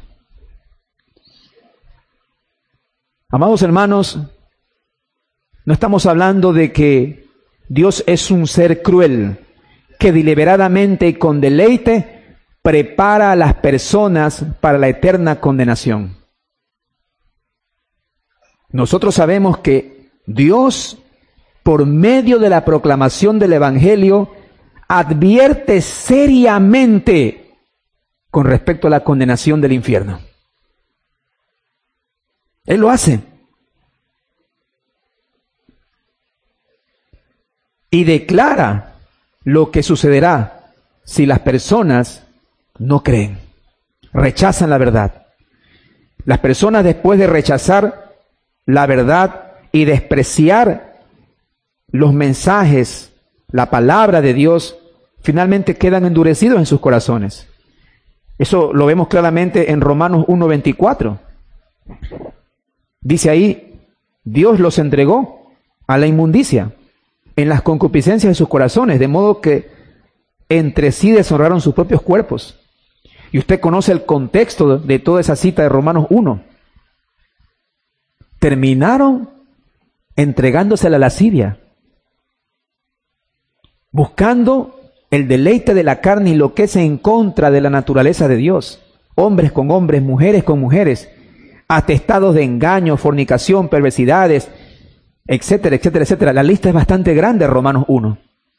Amados hermanos, no estamos hablando de que Dios es un ser cruel, que deliberadamente y con deleite prepara a las personas para la eterna condenación. Nosotros sabemos que Dios, por medio de la proclamación del Evangelio, advierte seriamente con respecto a la condenación del infierno. Él lo hace. Y declara lo que sucederá si las personas no creen, rechazan la verdad. Las personas, después de rechazar la verdad y despreciar los mensajes, la palabra de Dios, finalmente quedan endurecidos en sus corazones. Eso lo vemos claramente en Romanos 1:24. Dice ahí, Dios los entregó a la inmundicia en las concupiscencias de sus corazones, de modo que entre sí deshonraron sus propios cuerpos. Y usted conoce el contexto de toda esa cita de Romanos 1. Terminaron entregándose a la lascivia, buscando el deleite de la carne y lo que es en contra de la naturaleza de Dios. Hombres con hombres, mujeres con mujeres, atestados de engaño, fornicación, perversidades, etcétera, etcétera, etcétera. La lista es bastante grande, Romanos 1.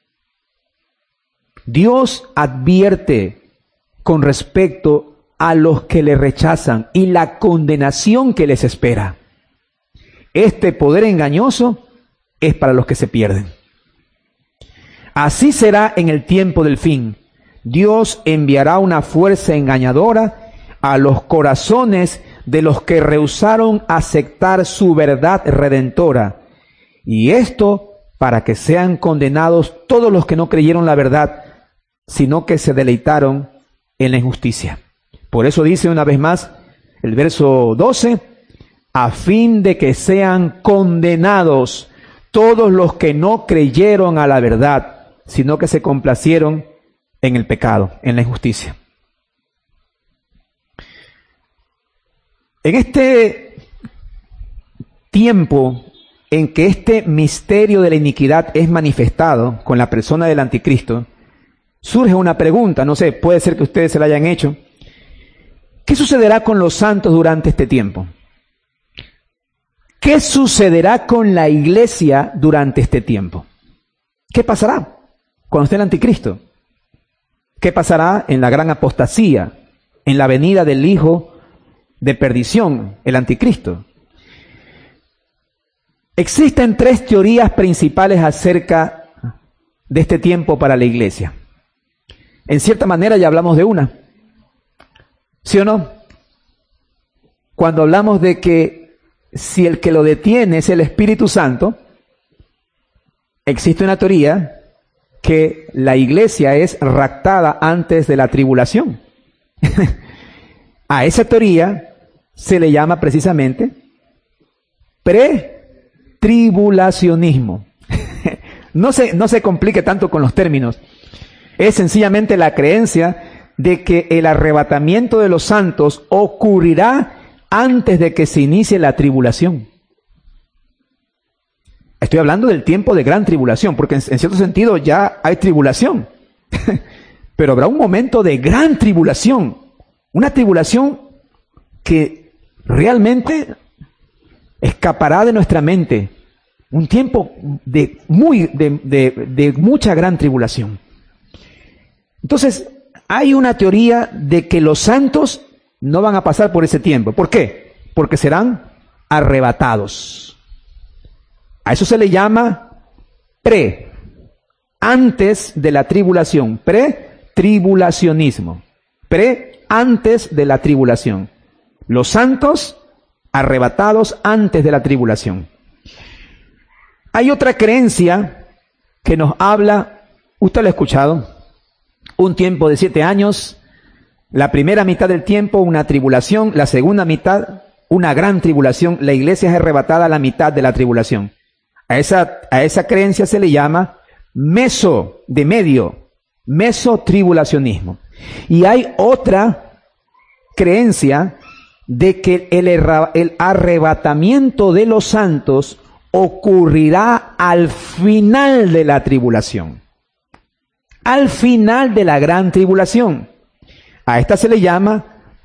Dios advierte con respecto a los que le rechazan y la condenación que les espera. Este poder engañoso es para los que se pierden. Así será en el tiempo del fin. Dios enviará una fuerza engañadora a los corazones de los que rehusaron aceptar su verdad redentora. Y esto para que sean condenados todos los que no creyeron la verdad, sino que se deleitaron en la injusticia. Por eso dice una vez más el verso 12, a fin de que sean condenados todos los que no creyeron a la verdad, sino que se complacieron en el pecado, en la injusticia. En este tiempo en que este misterio de la iniquidad es manifestado con la persona del anticristo, surge una pregunta, no sé, puede ser que ustedes se la hayan hecho. ¿Qué sucederá con los santos durante este tiempo? ¿Qué sucederá con la iglesia durante este tiempo? ¿Qué pasará cuando esté el anticristo? ¿Qué pasará en la gran apostasía, en la venida del hijo de perdición, el anticristo? Existen tres teorías principales acerca de este tiempo para la iglesia. En cierta manera ya hablamos de una. ¿Sí o no? Cuando hablamos de que si el que lo detiene es el Espíritu Santo, existe una teoría que la iglesia es raptada antes de la tribulación. A esa teoría se le llama precisamente pretribulacionismo. No se complique tanto con los términos. Es sencillamente la creencia de que el arrebatamiento de los santos ocurrirá antes de que se inicie la tribulación. Estoy hablando del tiempo de gran tribulación, porque en cierto sentido ya hay tribulación. Pero habrá un momento de gran tribulación, una tribulación que realmente escapará de nuestra mente, un tiempo de mucha gran tribulación. Entonces, hay una teoría de que los santos no van a pasar por ese tiempo. ¿Por qué? Porque serán arrebatados. A eso se le llama antes de la tribulación, pretribulacionismo, antes de la tribulación. Los santos arrebatados antes de la tribulación. Hay otra creencia que nos habla, usted lo ha escuchado, un tiempo de 7 años, la primera mitad del tiempo una tribulación, la segunda mitad una gran tribulación, la iglesia es arrebatada a la mitad de la tribulación. A esa creencia se le llama mesotribulacionismo. Y hay otra creencia de que el arrebatamiento de los santos ocurrirá al final de la tribulación. Al final de la gran tribulación. A esta se le llama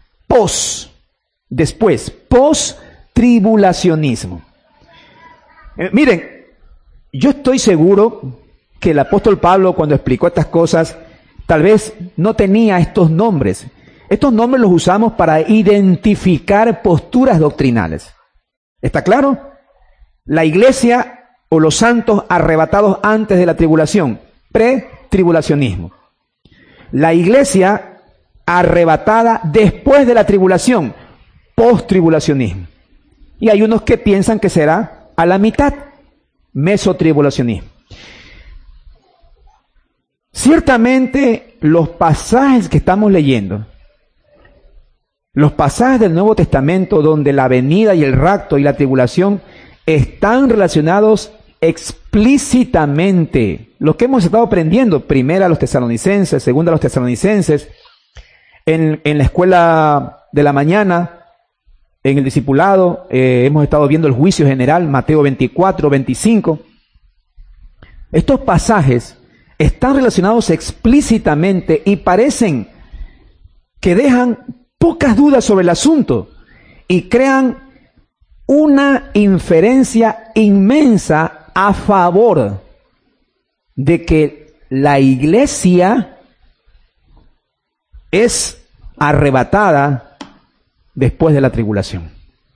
post-tribulacionismo. Miren, yo estoy seguro que el apóstol Pablo, cuando explicó estas cosas, tal vez no tenía estos nombres. Estos nombres los usamos para identificar posturas doctrinales. ¿Está claro? La iglesia o los santos arrebatados antes de la tribulación, pretribulacionismo. La iglesia arrebatada después de la tribulación, post-tribulacionismo. Y hay unos que piensan que será a la mitad, mesotribulacionismo. Ciertamente los pasajes que estamos leyendo, los pasajes del Nuevo Testamento donde la venida y el rapto y la tribulación están relacionados explícitamente. Lo que hemos estado aprendiendo, primera a los tesalonicenses, segunda a los tesalonicenses, en la escuela de la mañana, en el discipulado, hemos estado viendo el juicio general, Mateo 24, 25. Estos pasajes están relacionados explícitamente y parecen que dejan pocas dudas sobre el asunto y crean una inferencia inmensa a favor de que la iglesia es arrebatada después de la tribulación.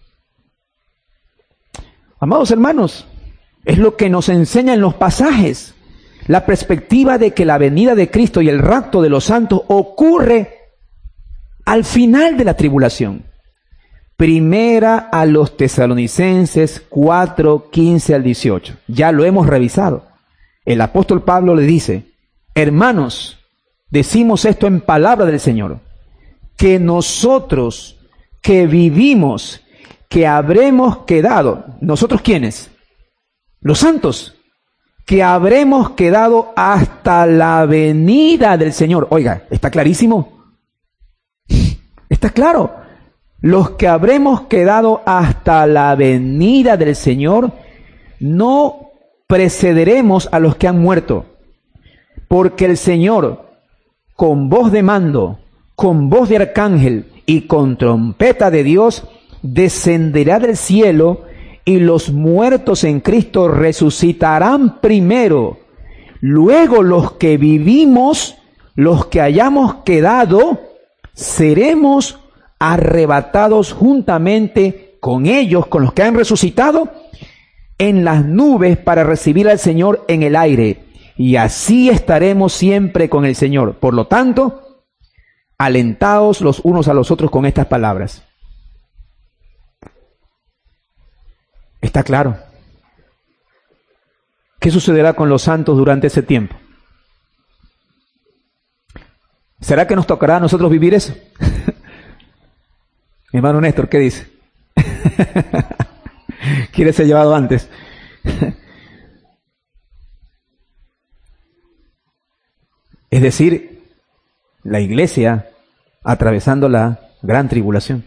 Amados hermanos, es lo que nos enseñan los pasajes, la perspectiva de que la venida de Cristo y el rapto de los santos ocurre al final de la tribulación. Primera a los tesalonicenses 4, 15 al 18. Ya lo hemos revisado. El apóstol Pablo le dice: hermanos, decimos esto en palabra del Señor, que nosotros que vivimos, que habremos quedado, ¿nosotros quiénes? Los santos, que habremos quedado hasta la venida del Señor. Oiga, ¿está clarísimo? ¿Está claro? Los que habremos quedado hasta la venida del Señor, no precederemos a los que han muerto, porque el Señor, con voz de mando, con voz de arcángel y con trompeta de Dios, descenderá del cielo, y los muertos en Cristo resucitarán primero. Luego los que vivimos, los que hayamos quedado, seremos arrebatados juntamente con ellos, con los que han resucitado, en las nubes para recibir al Señor en el aire. Y así estaremos siempre con el Señor. Por lo tanto, alentaos los unos a los otros con estas palabras. Está claro. ¿Qué sucederá con los santos durante ese tiempo? ¿Será que nos tocará a nosotros vivir eso? Mi hermano Néstor, ¿qué dice? ¿Quiere ser llevado antes? Es decir, la iglesia atravesando la gran tribulación.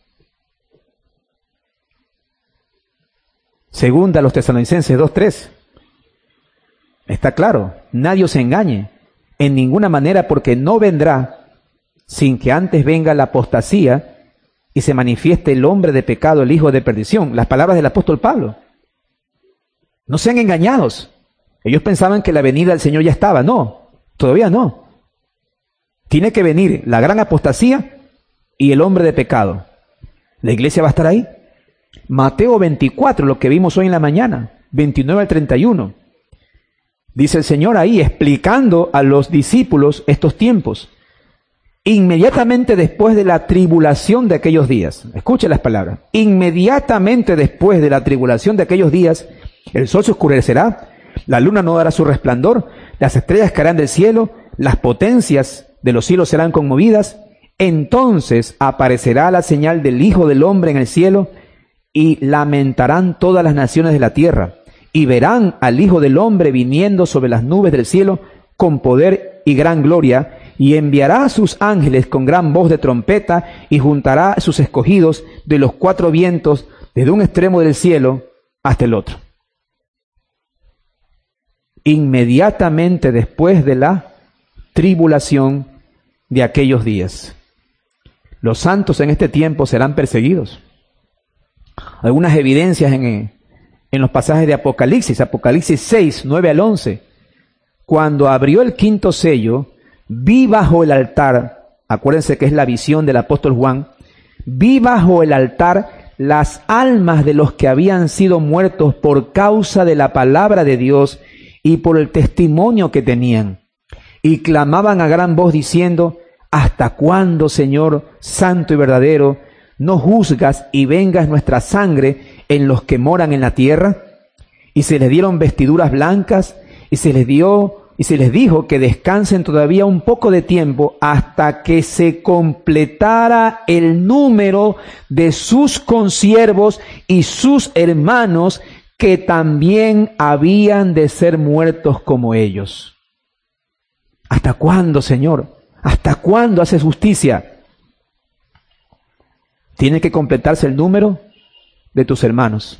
Segunda a los tesalonicenses 2:3. Está claro, nadie os engañe en ninguna manera, porque no vendrá sin que antes venga la apostasía y se manifieste el hombre de pecado, el hijo de perdición. Las palabras del apóstol Pablo. No sean engañados. Ellos pensaban que la venida del Señor ya estaba. No, todavía no. Tiene que venir la gran apostasía y el hombre de pecado. La iglesia va a estar ahí. Mateo 24, lo que vimos hoy en la mañana, 29 al 31. Dice el Señor ahí, explicando a los discípulos estos tiempos. Inmediatamente después de la tribulación de aquellos días. Escuche las palabras. Inmediatamente después de la tribulación de aquellos días, el sol se oscurecerá, la luna no dará su resplandor, las estrellas caerán del cielo, las potencias de los cielos serán conmovidas. Entonces aparecerá la señal del Hijo del Hombre en el cielo, y lamentarán todas las naciones de la tierra, y verán al Hijo del Hombre viniendo sobre las nubes del cielo con poder y gran gloria, y enviará a sus ángeles con gran voz de trompeta, y juntará a sus escogidos de los cuatro vientos, desde un extremo del cielo hasta el otro. Inmediatamente después de la tribulación de aquellos días, los santos en este tiempo serán perseguidos. Algunas evidencias en los pasajes de Apocalipsis, Apocalipsis 6, 9 al 11. Cuando abrió el quinto sello, vi bajo el altar, acuérdense que es la visión del apóstol Juan, vi bajo el altar las almas de los que habían sido muertos por causa de la palabra de Dios y por el testimonio que tenían. Y clamaban a gran voz diciendo: ¿hasta cuándo, Señor santo y verdadero, no juzgas y vengas nuestra sangre en los que moran en la tierra? Y se les dieron vestiduras blancas y se les dijo que descansen todavía un poco de tiempo hasta que se completara el número de sus consiervos y sus hermanos, que también habían de ser muertos como ellos. ¿Hasta cuándo, Señor? ¿Hasta cuándo haces justicia? Tiene que completarse el número de tus hermanos.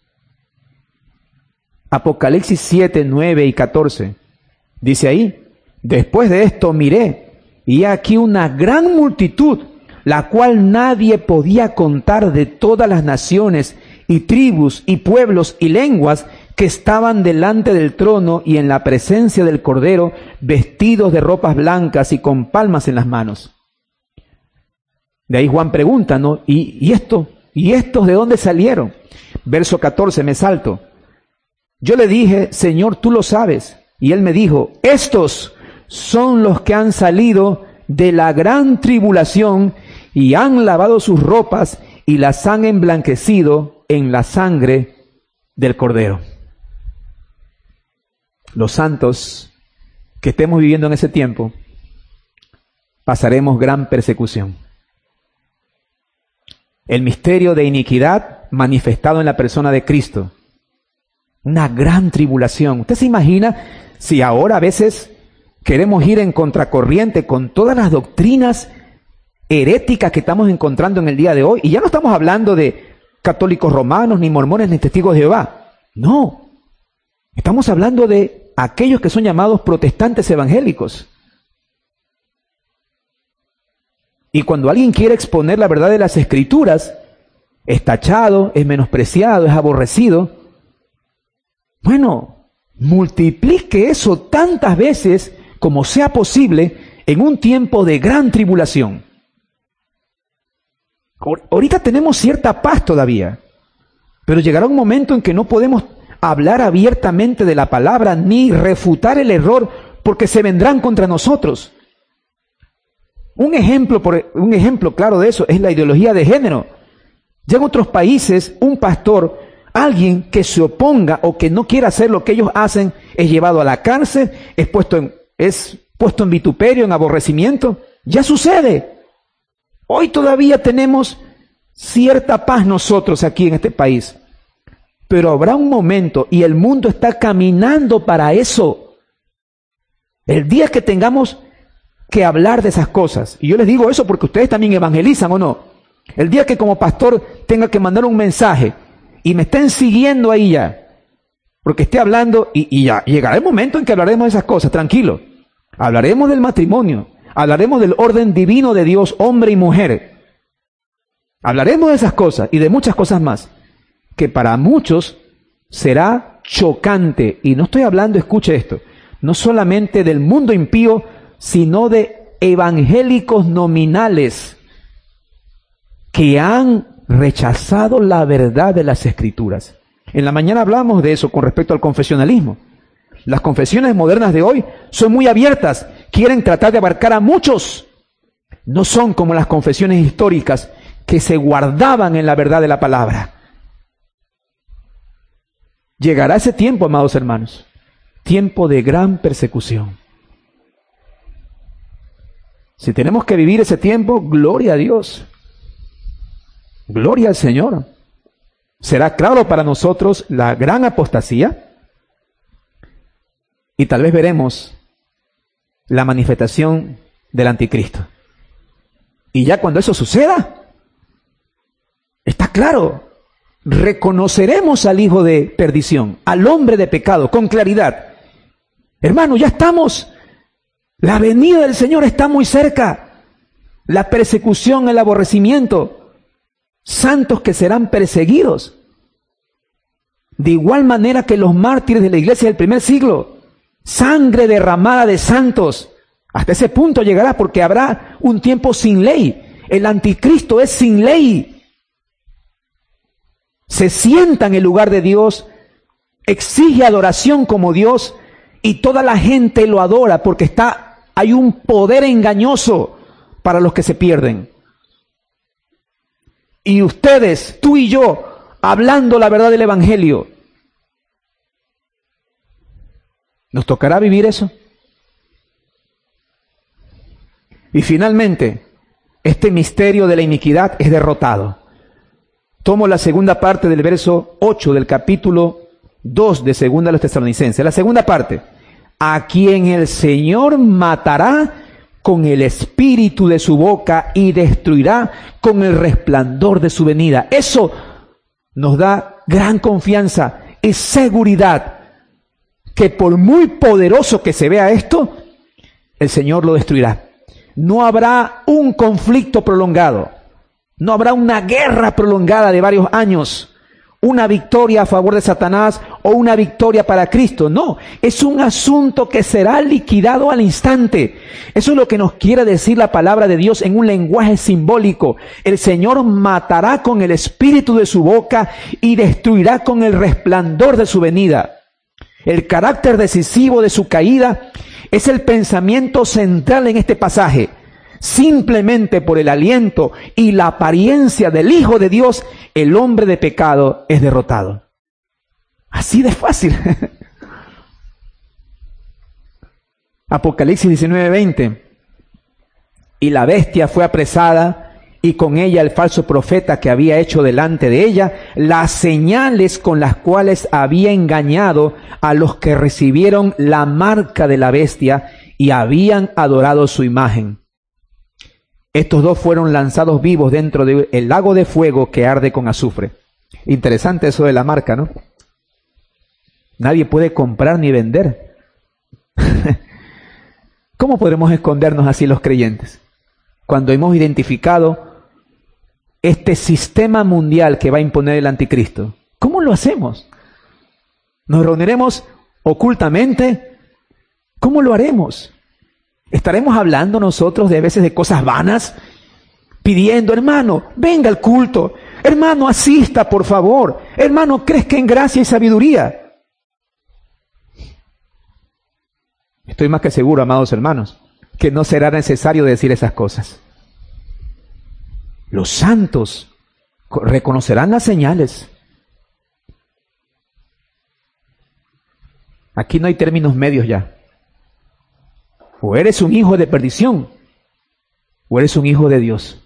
Apocalipsis 7, 9 y 14. Dice ahí: después de esto miré, y he aquí una gran multitud, la cual nadie podía contar, de todas las naciones y tribus y pueblos y lenguas, que estaban delante del trono y en la presencia del Cordero, vestidos de ropas blancas y con palmas en las manos. De ahí Juan pregunta, ¿no? ¿Y estos de dónde salieron? Verso 14, me salto. Yo le dije: Señor, tú lo sabes. Y él me dijo: estos son los que han salido de la gran tribulación y han lavado sus ropas y las han emblanquecido en la sangre del Cordero. Los santos que estemos viviendo en ese tiempo pasaremos gran persecución. El misterio de iniquidad manifestado en la persona de Cristo. Una gran tribulación. ¿Usted se imagina si ahora a veces queremos ir en contracorriente con todas las doctrinas heréticas que estamos encontrando en el día de hoy? Y ya no estamos hablando de católicos romanos, ni mormones, ni testigos de Jehová. No. Estamos hablando de aquellos que son llamados protestantes evangélicos. Y cuando alguien quiere exponer la verdad de las Escrituras, es tachado, es menospreciado, es aborrecido. Bueno, multiplique eso tantas veces como sea posible en un tiempo de gran tribulación. Ahorita tenemos cierta paz todavía, pero llegará un momento en que no podemos hablar abiertamente de la palabra ni refutar el error, porque se vendrán contra nosotros. Un ejemplo claro de eso es la ideología de género. Ya en otros países, un pastor, alguien que se oponga o que no quiera hacer lo que ellos hacen, es llevado a la cárcel, es puesto en vituperio, en aborrecimiento. Ya sucede. Hoy todavía tenemos cierta paz nosotros aquí en este país. Pero habrá un momento, y el mundo está caminando para eso. El día que tengamos que hablar de esas cosas, y yo les digo eso porque ustedes también evangelizan, ¿o no? El día que como pastor tenga que mandar un mensaje y me estén siguiendo ahí ya, porque esté hablando, y ya llegará el momento en que hablaremos de esas cosas, tranquilo. Hablaremos del matrimonio, hablaremos del orden divino de Dios, hombre y mujer. Hablaremos de esas cosas y de muchas cosas más, que para muchos será chocante. Y no estoy hablando, escuche esto, no solamente del mundo impío, sino de evangélicos nominales que han rechazado la verdad de las Escrituras. En la mañana hablamos de eso con respecto al confesionalismo. Las confesiones modernas de hoy son muy abiertas, quieren tratar de abarcar a muchos. No son como las confesiones históricas que se guardaban en la verdad de la palabra. Llegará ese tiempo, amados hermanos, tiempo de gran persecución. Si tenemos que vivir ese tiempo, gloria a Dios. Gloria al Señor. Será claro para nosotros la gran apostasía y tal vez veremos la manifestación del anticristo. Y ya cuando eso suceda, está claro, reconoceremos al hijo de perdición, al hombre de pecado, con claridad. Hermano, ya estamos. La venida del Señor está muy cerca. La persecución, el aborrecimiento. Santos que serán perseguidos. De igual manera que los mártires de la iglesia del primer siglo. Sangre derramada de santos. Hasta ese punto llegará, porque habrá un tiempo sin ley. El anticristo es sin ley. se sienta en el lugar de Dios, exige adoración como Dios y toda la gente lo adora porque hay un poder engañoso para los que se pierden. Y ustedes, tú y yo, hablando la verdad del Evangelio, ¿nos tocará vivir eso? Y finalmente, este misterio de la iniquidad es derrotado. Tomo la segunda parte del verso 8 del capítulo 2 de Segunda de los Tesalonicenses. La segunda parte. A quien el Señor matará con el espíritu de su boca y destruirá con el resplandor de su venida. Eso nos da gran confianza y seguridad que por muy poderoso que se vea esto, el Señor lo destruirá. No habrá un conflicto prolongado, no habrá una guerra prolongada de varios años, una victoria a favor de Satanás o una victoria para Cristo. No, es un asunto que será liquidado al instante. Eso es lo que nos quiere decir la palabra de Dios en un lenguaje simbólico. El Señor matará con el espíritu de su boca y destruirá con el resplandor de su venida. El carácter decisivo de su caída es el pensamiento central en este pasaje. Simplemente por el aliento y la apariencia del Hijo de Dios, el hombre de pecado es derrotado. Así de fácil. Apocalipsis 19:20. Y la bestia fue apresada, y con ella el falso profeta que había hecho delante de ella las señales con las cuales había engañado a los que recibieron la marca de la bestia y habían adorado su imagen. Estos dos fueron lanzados vivos dentro del lago de fuego que arde con azufre. Interesante eso de la marca, ¿no? Nadie puede comprar ni vender. ¿Cómo podremos escondernos así los creyentes? Cuando hemos identificado este sistema mundial que va a imponer el anticristo. ¿Cómo lo hacemos? ¿Nos reuniremos ocultamente? ¿Cómo lo haremos? ¿Estaremos hablando nosotros de veces de cosas vanas? Pidiendo, hermano, venga al culto. Hermano, asista, por favor. Hermano, crezca en gracia y sabiduría. Estoy más que seguro, amados hermanos, que no será necesario decir esas cosas. Los santos reconocerán las señales. Aquí no hay términos medios ya. O eres un hijo de perdición, o eres un hijo de Dios.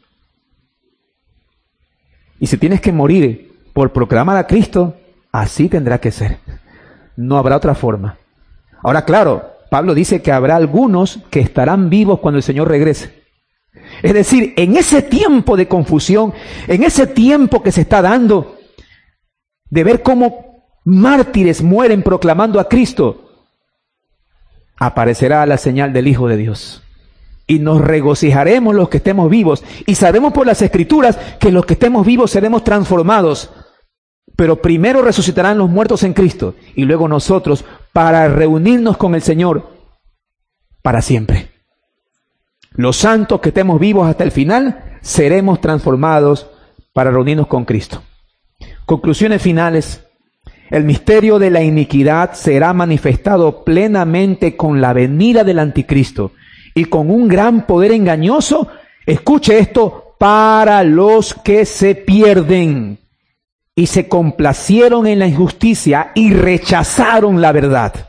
Y si tienes que morir por proclamar a Cristo, así tendrá que ser. No habrá otra forma. Ahora, claro, Pablo dice que habrá algunos que estarán vivos cuando el Señor regrese. Es decir, en ese tiempo de confusión, en ese tiempo que se está dando, de ver cómo mártires mueren proclamando a Cristo, aparecerá la señal del Hijo de Dios. Y nos regocijaremos los que estemos vivos. Y sabemos por las Escrituras que los que estemos vivos seremos transformados. Pero primero resucitarán los muertos en Cristo. Y luego nosotros para reunirnos con el Señor para siempre. Los santos que estemos vivos hasta el final seremos transformados para reunirnos con Cristo. Conclusiones finales. El misterio de la iniquidad será manifestado plenamente con la venida del anticristo y con un gran poder engañoso, escuche esto, para los que se pierden y se complacieron en la injusticia y rechazaron la verdad.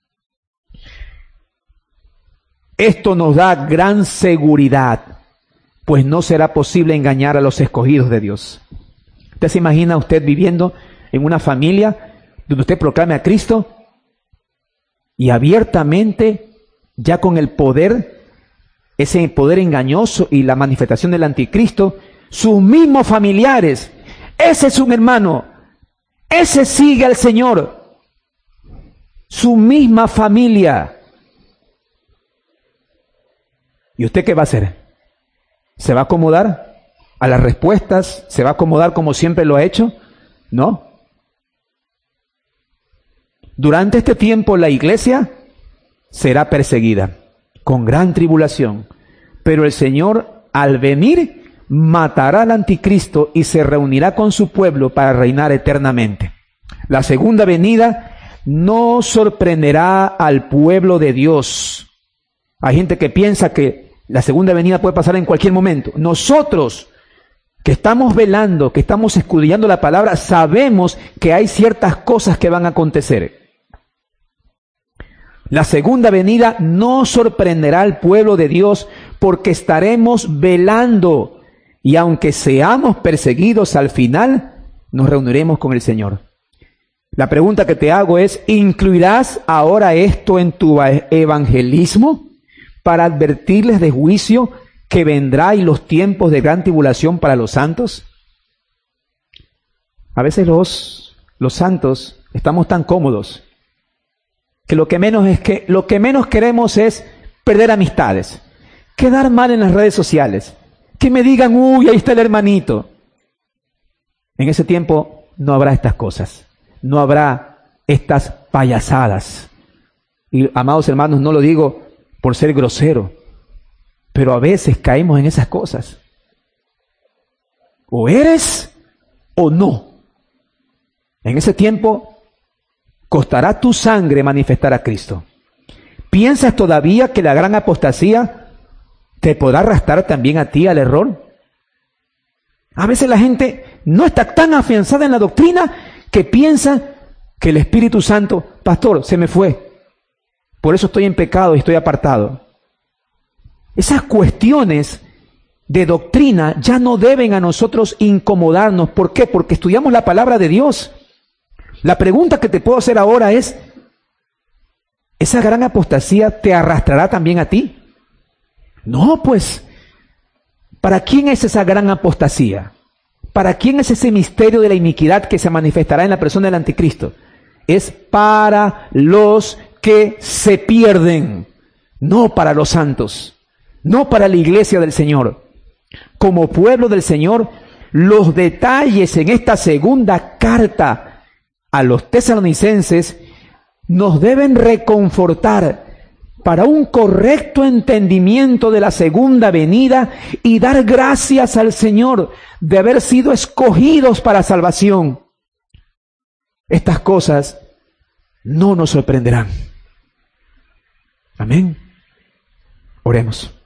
Esto nos da gran seguridad, pues no será posible engañar a los escogidos de Dios. ¿Usted se imagina usted viviendo en una familia donde usted proclame a Cristo y abiertamente, ya con el poder, ese poder engañoso y la manifestación del anticristo, sus mismos familiares, ese es un hermano, ese sigue al Señor, su misma familia? ¿Y usted qué va a hacer? ¿Se va a acomodar a las respuestas? ¿Se va a acomodar como siempre lo ha hecho? No. Durante este tiempo la iglesia será perseguida con gran tribulación, pero el Señor al venir matará al anticristo y se reunirá con su pueblo para reinar eternamente. La segunda venida no sorprenderá al pueblo de Dios. Hay gente que piensa que la segunda venida puede pasar en cualquier momento. Nosotros que estamos velando, que estamos escudriñando la palabra, sabemos que hay ciertas cosas que van a acontecer. La segunda venida no sorprenderá al pueblo de Dios porque estaremos velando y aunque seamos perseguidos al final, nos reuniremos con el Señor. La pregunta que te hago es, ¿incluirás ahora esto en tu evangelismo para advertirles de juicio que vendrá y los tiempos de gran tribulación para los santos? A veces los santos estamos tan cómodos que lo que menos queremos es perder amistades, quedar mal en las redes sociales, que me digan, uy, ahí está el hermanito. En ese tiempo no habrá estas cosas, no habrá estas payasadas. Y amados hermanos, no lo digo por ser grosero, pero a veces caemos en esas cosas. O eres o no. En ese tiempo costará tu sangre manifestar a Cristo. ¿Piensas todavía que la gran apostasía te podrá arrastrar también a ti al error? A veces la gente no está tan afianzada en la doctrina que piensa que el Espíritu Santo, pastor, se me fue. Por eso estoy en pecado y estoy apartado. Esas cuestiones de doctrina ya no deben a nosotros incomodarnos. ¿Por qué? Porque estudiamos la palabra de Dios. La pregunta que te puedo hacer ahora es, ¿esa gran apostasía te arrastrará también a ti? No, pues, ¿para quién es esa gran apostasía? ¿Para quién es ese misterio de la iniquidad que se manifestará en la persona del anticristo? Es para los que se pierden, no para los santos, no para la iglesia del Señor. Como pueblo del Señor, los detalles en esta segunda carta a los tesalonicenses nos deben reconfortar para un correcto entendimiento de la segunda venida y dar gracias al Señor de haber sido escogidos para salvación. Estas cosas no nos sorprenderán. Amén. Oremos.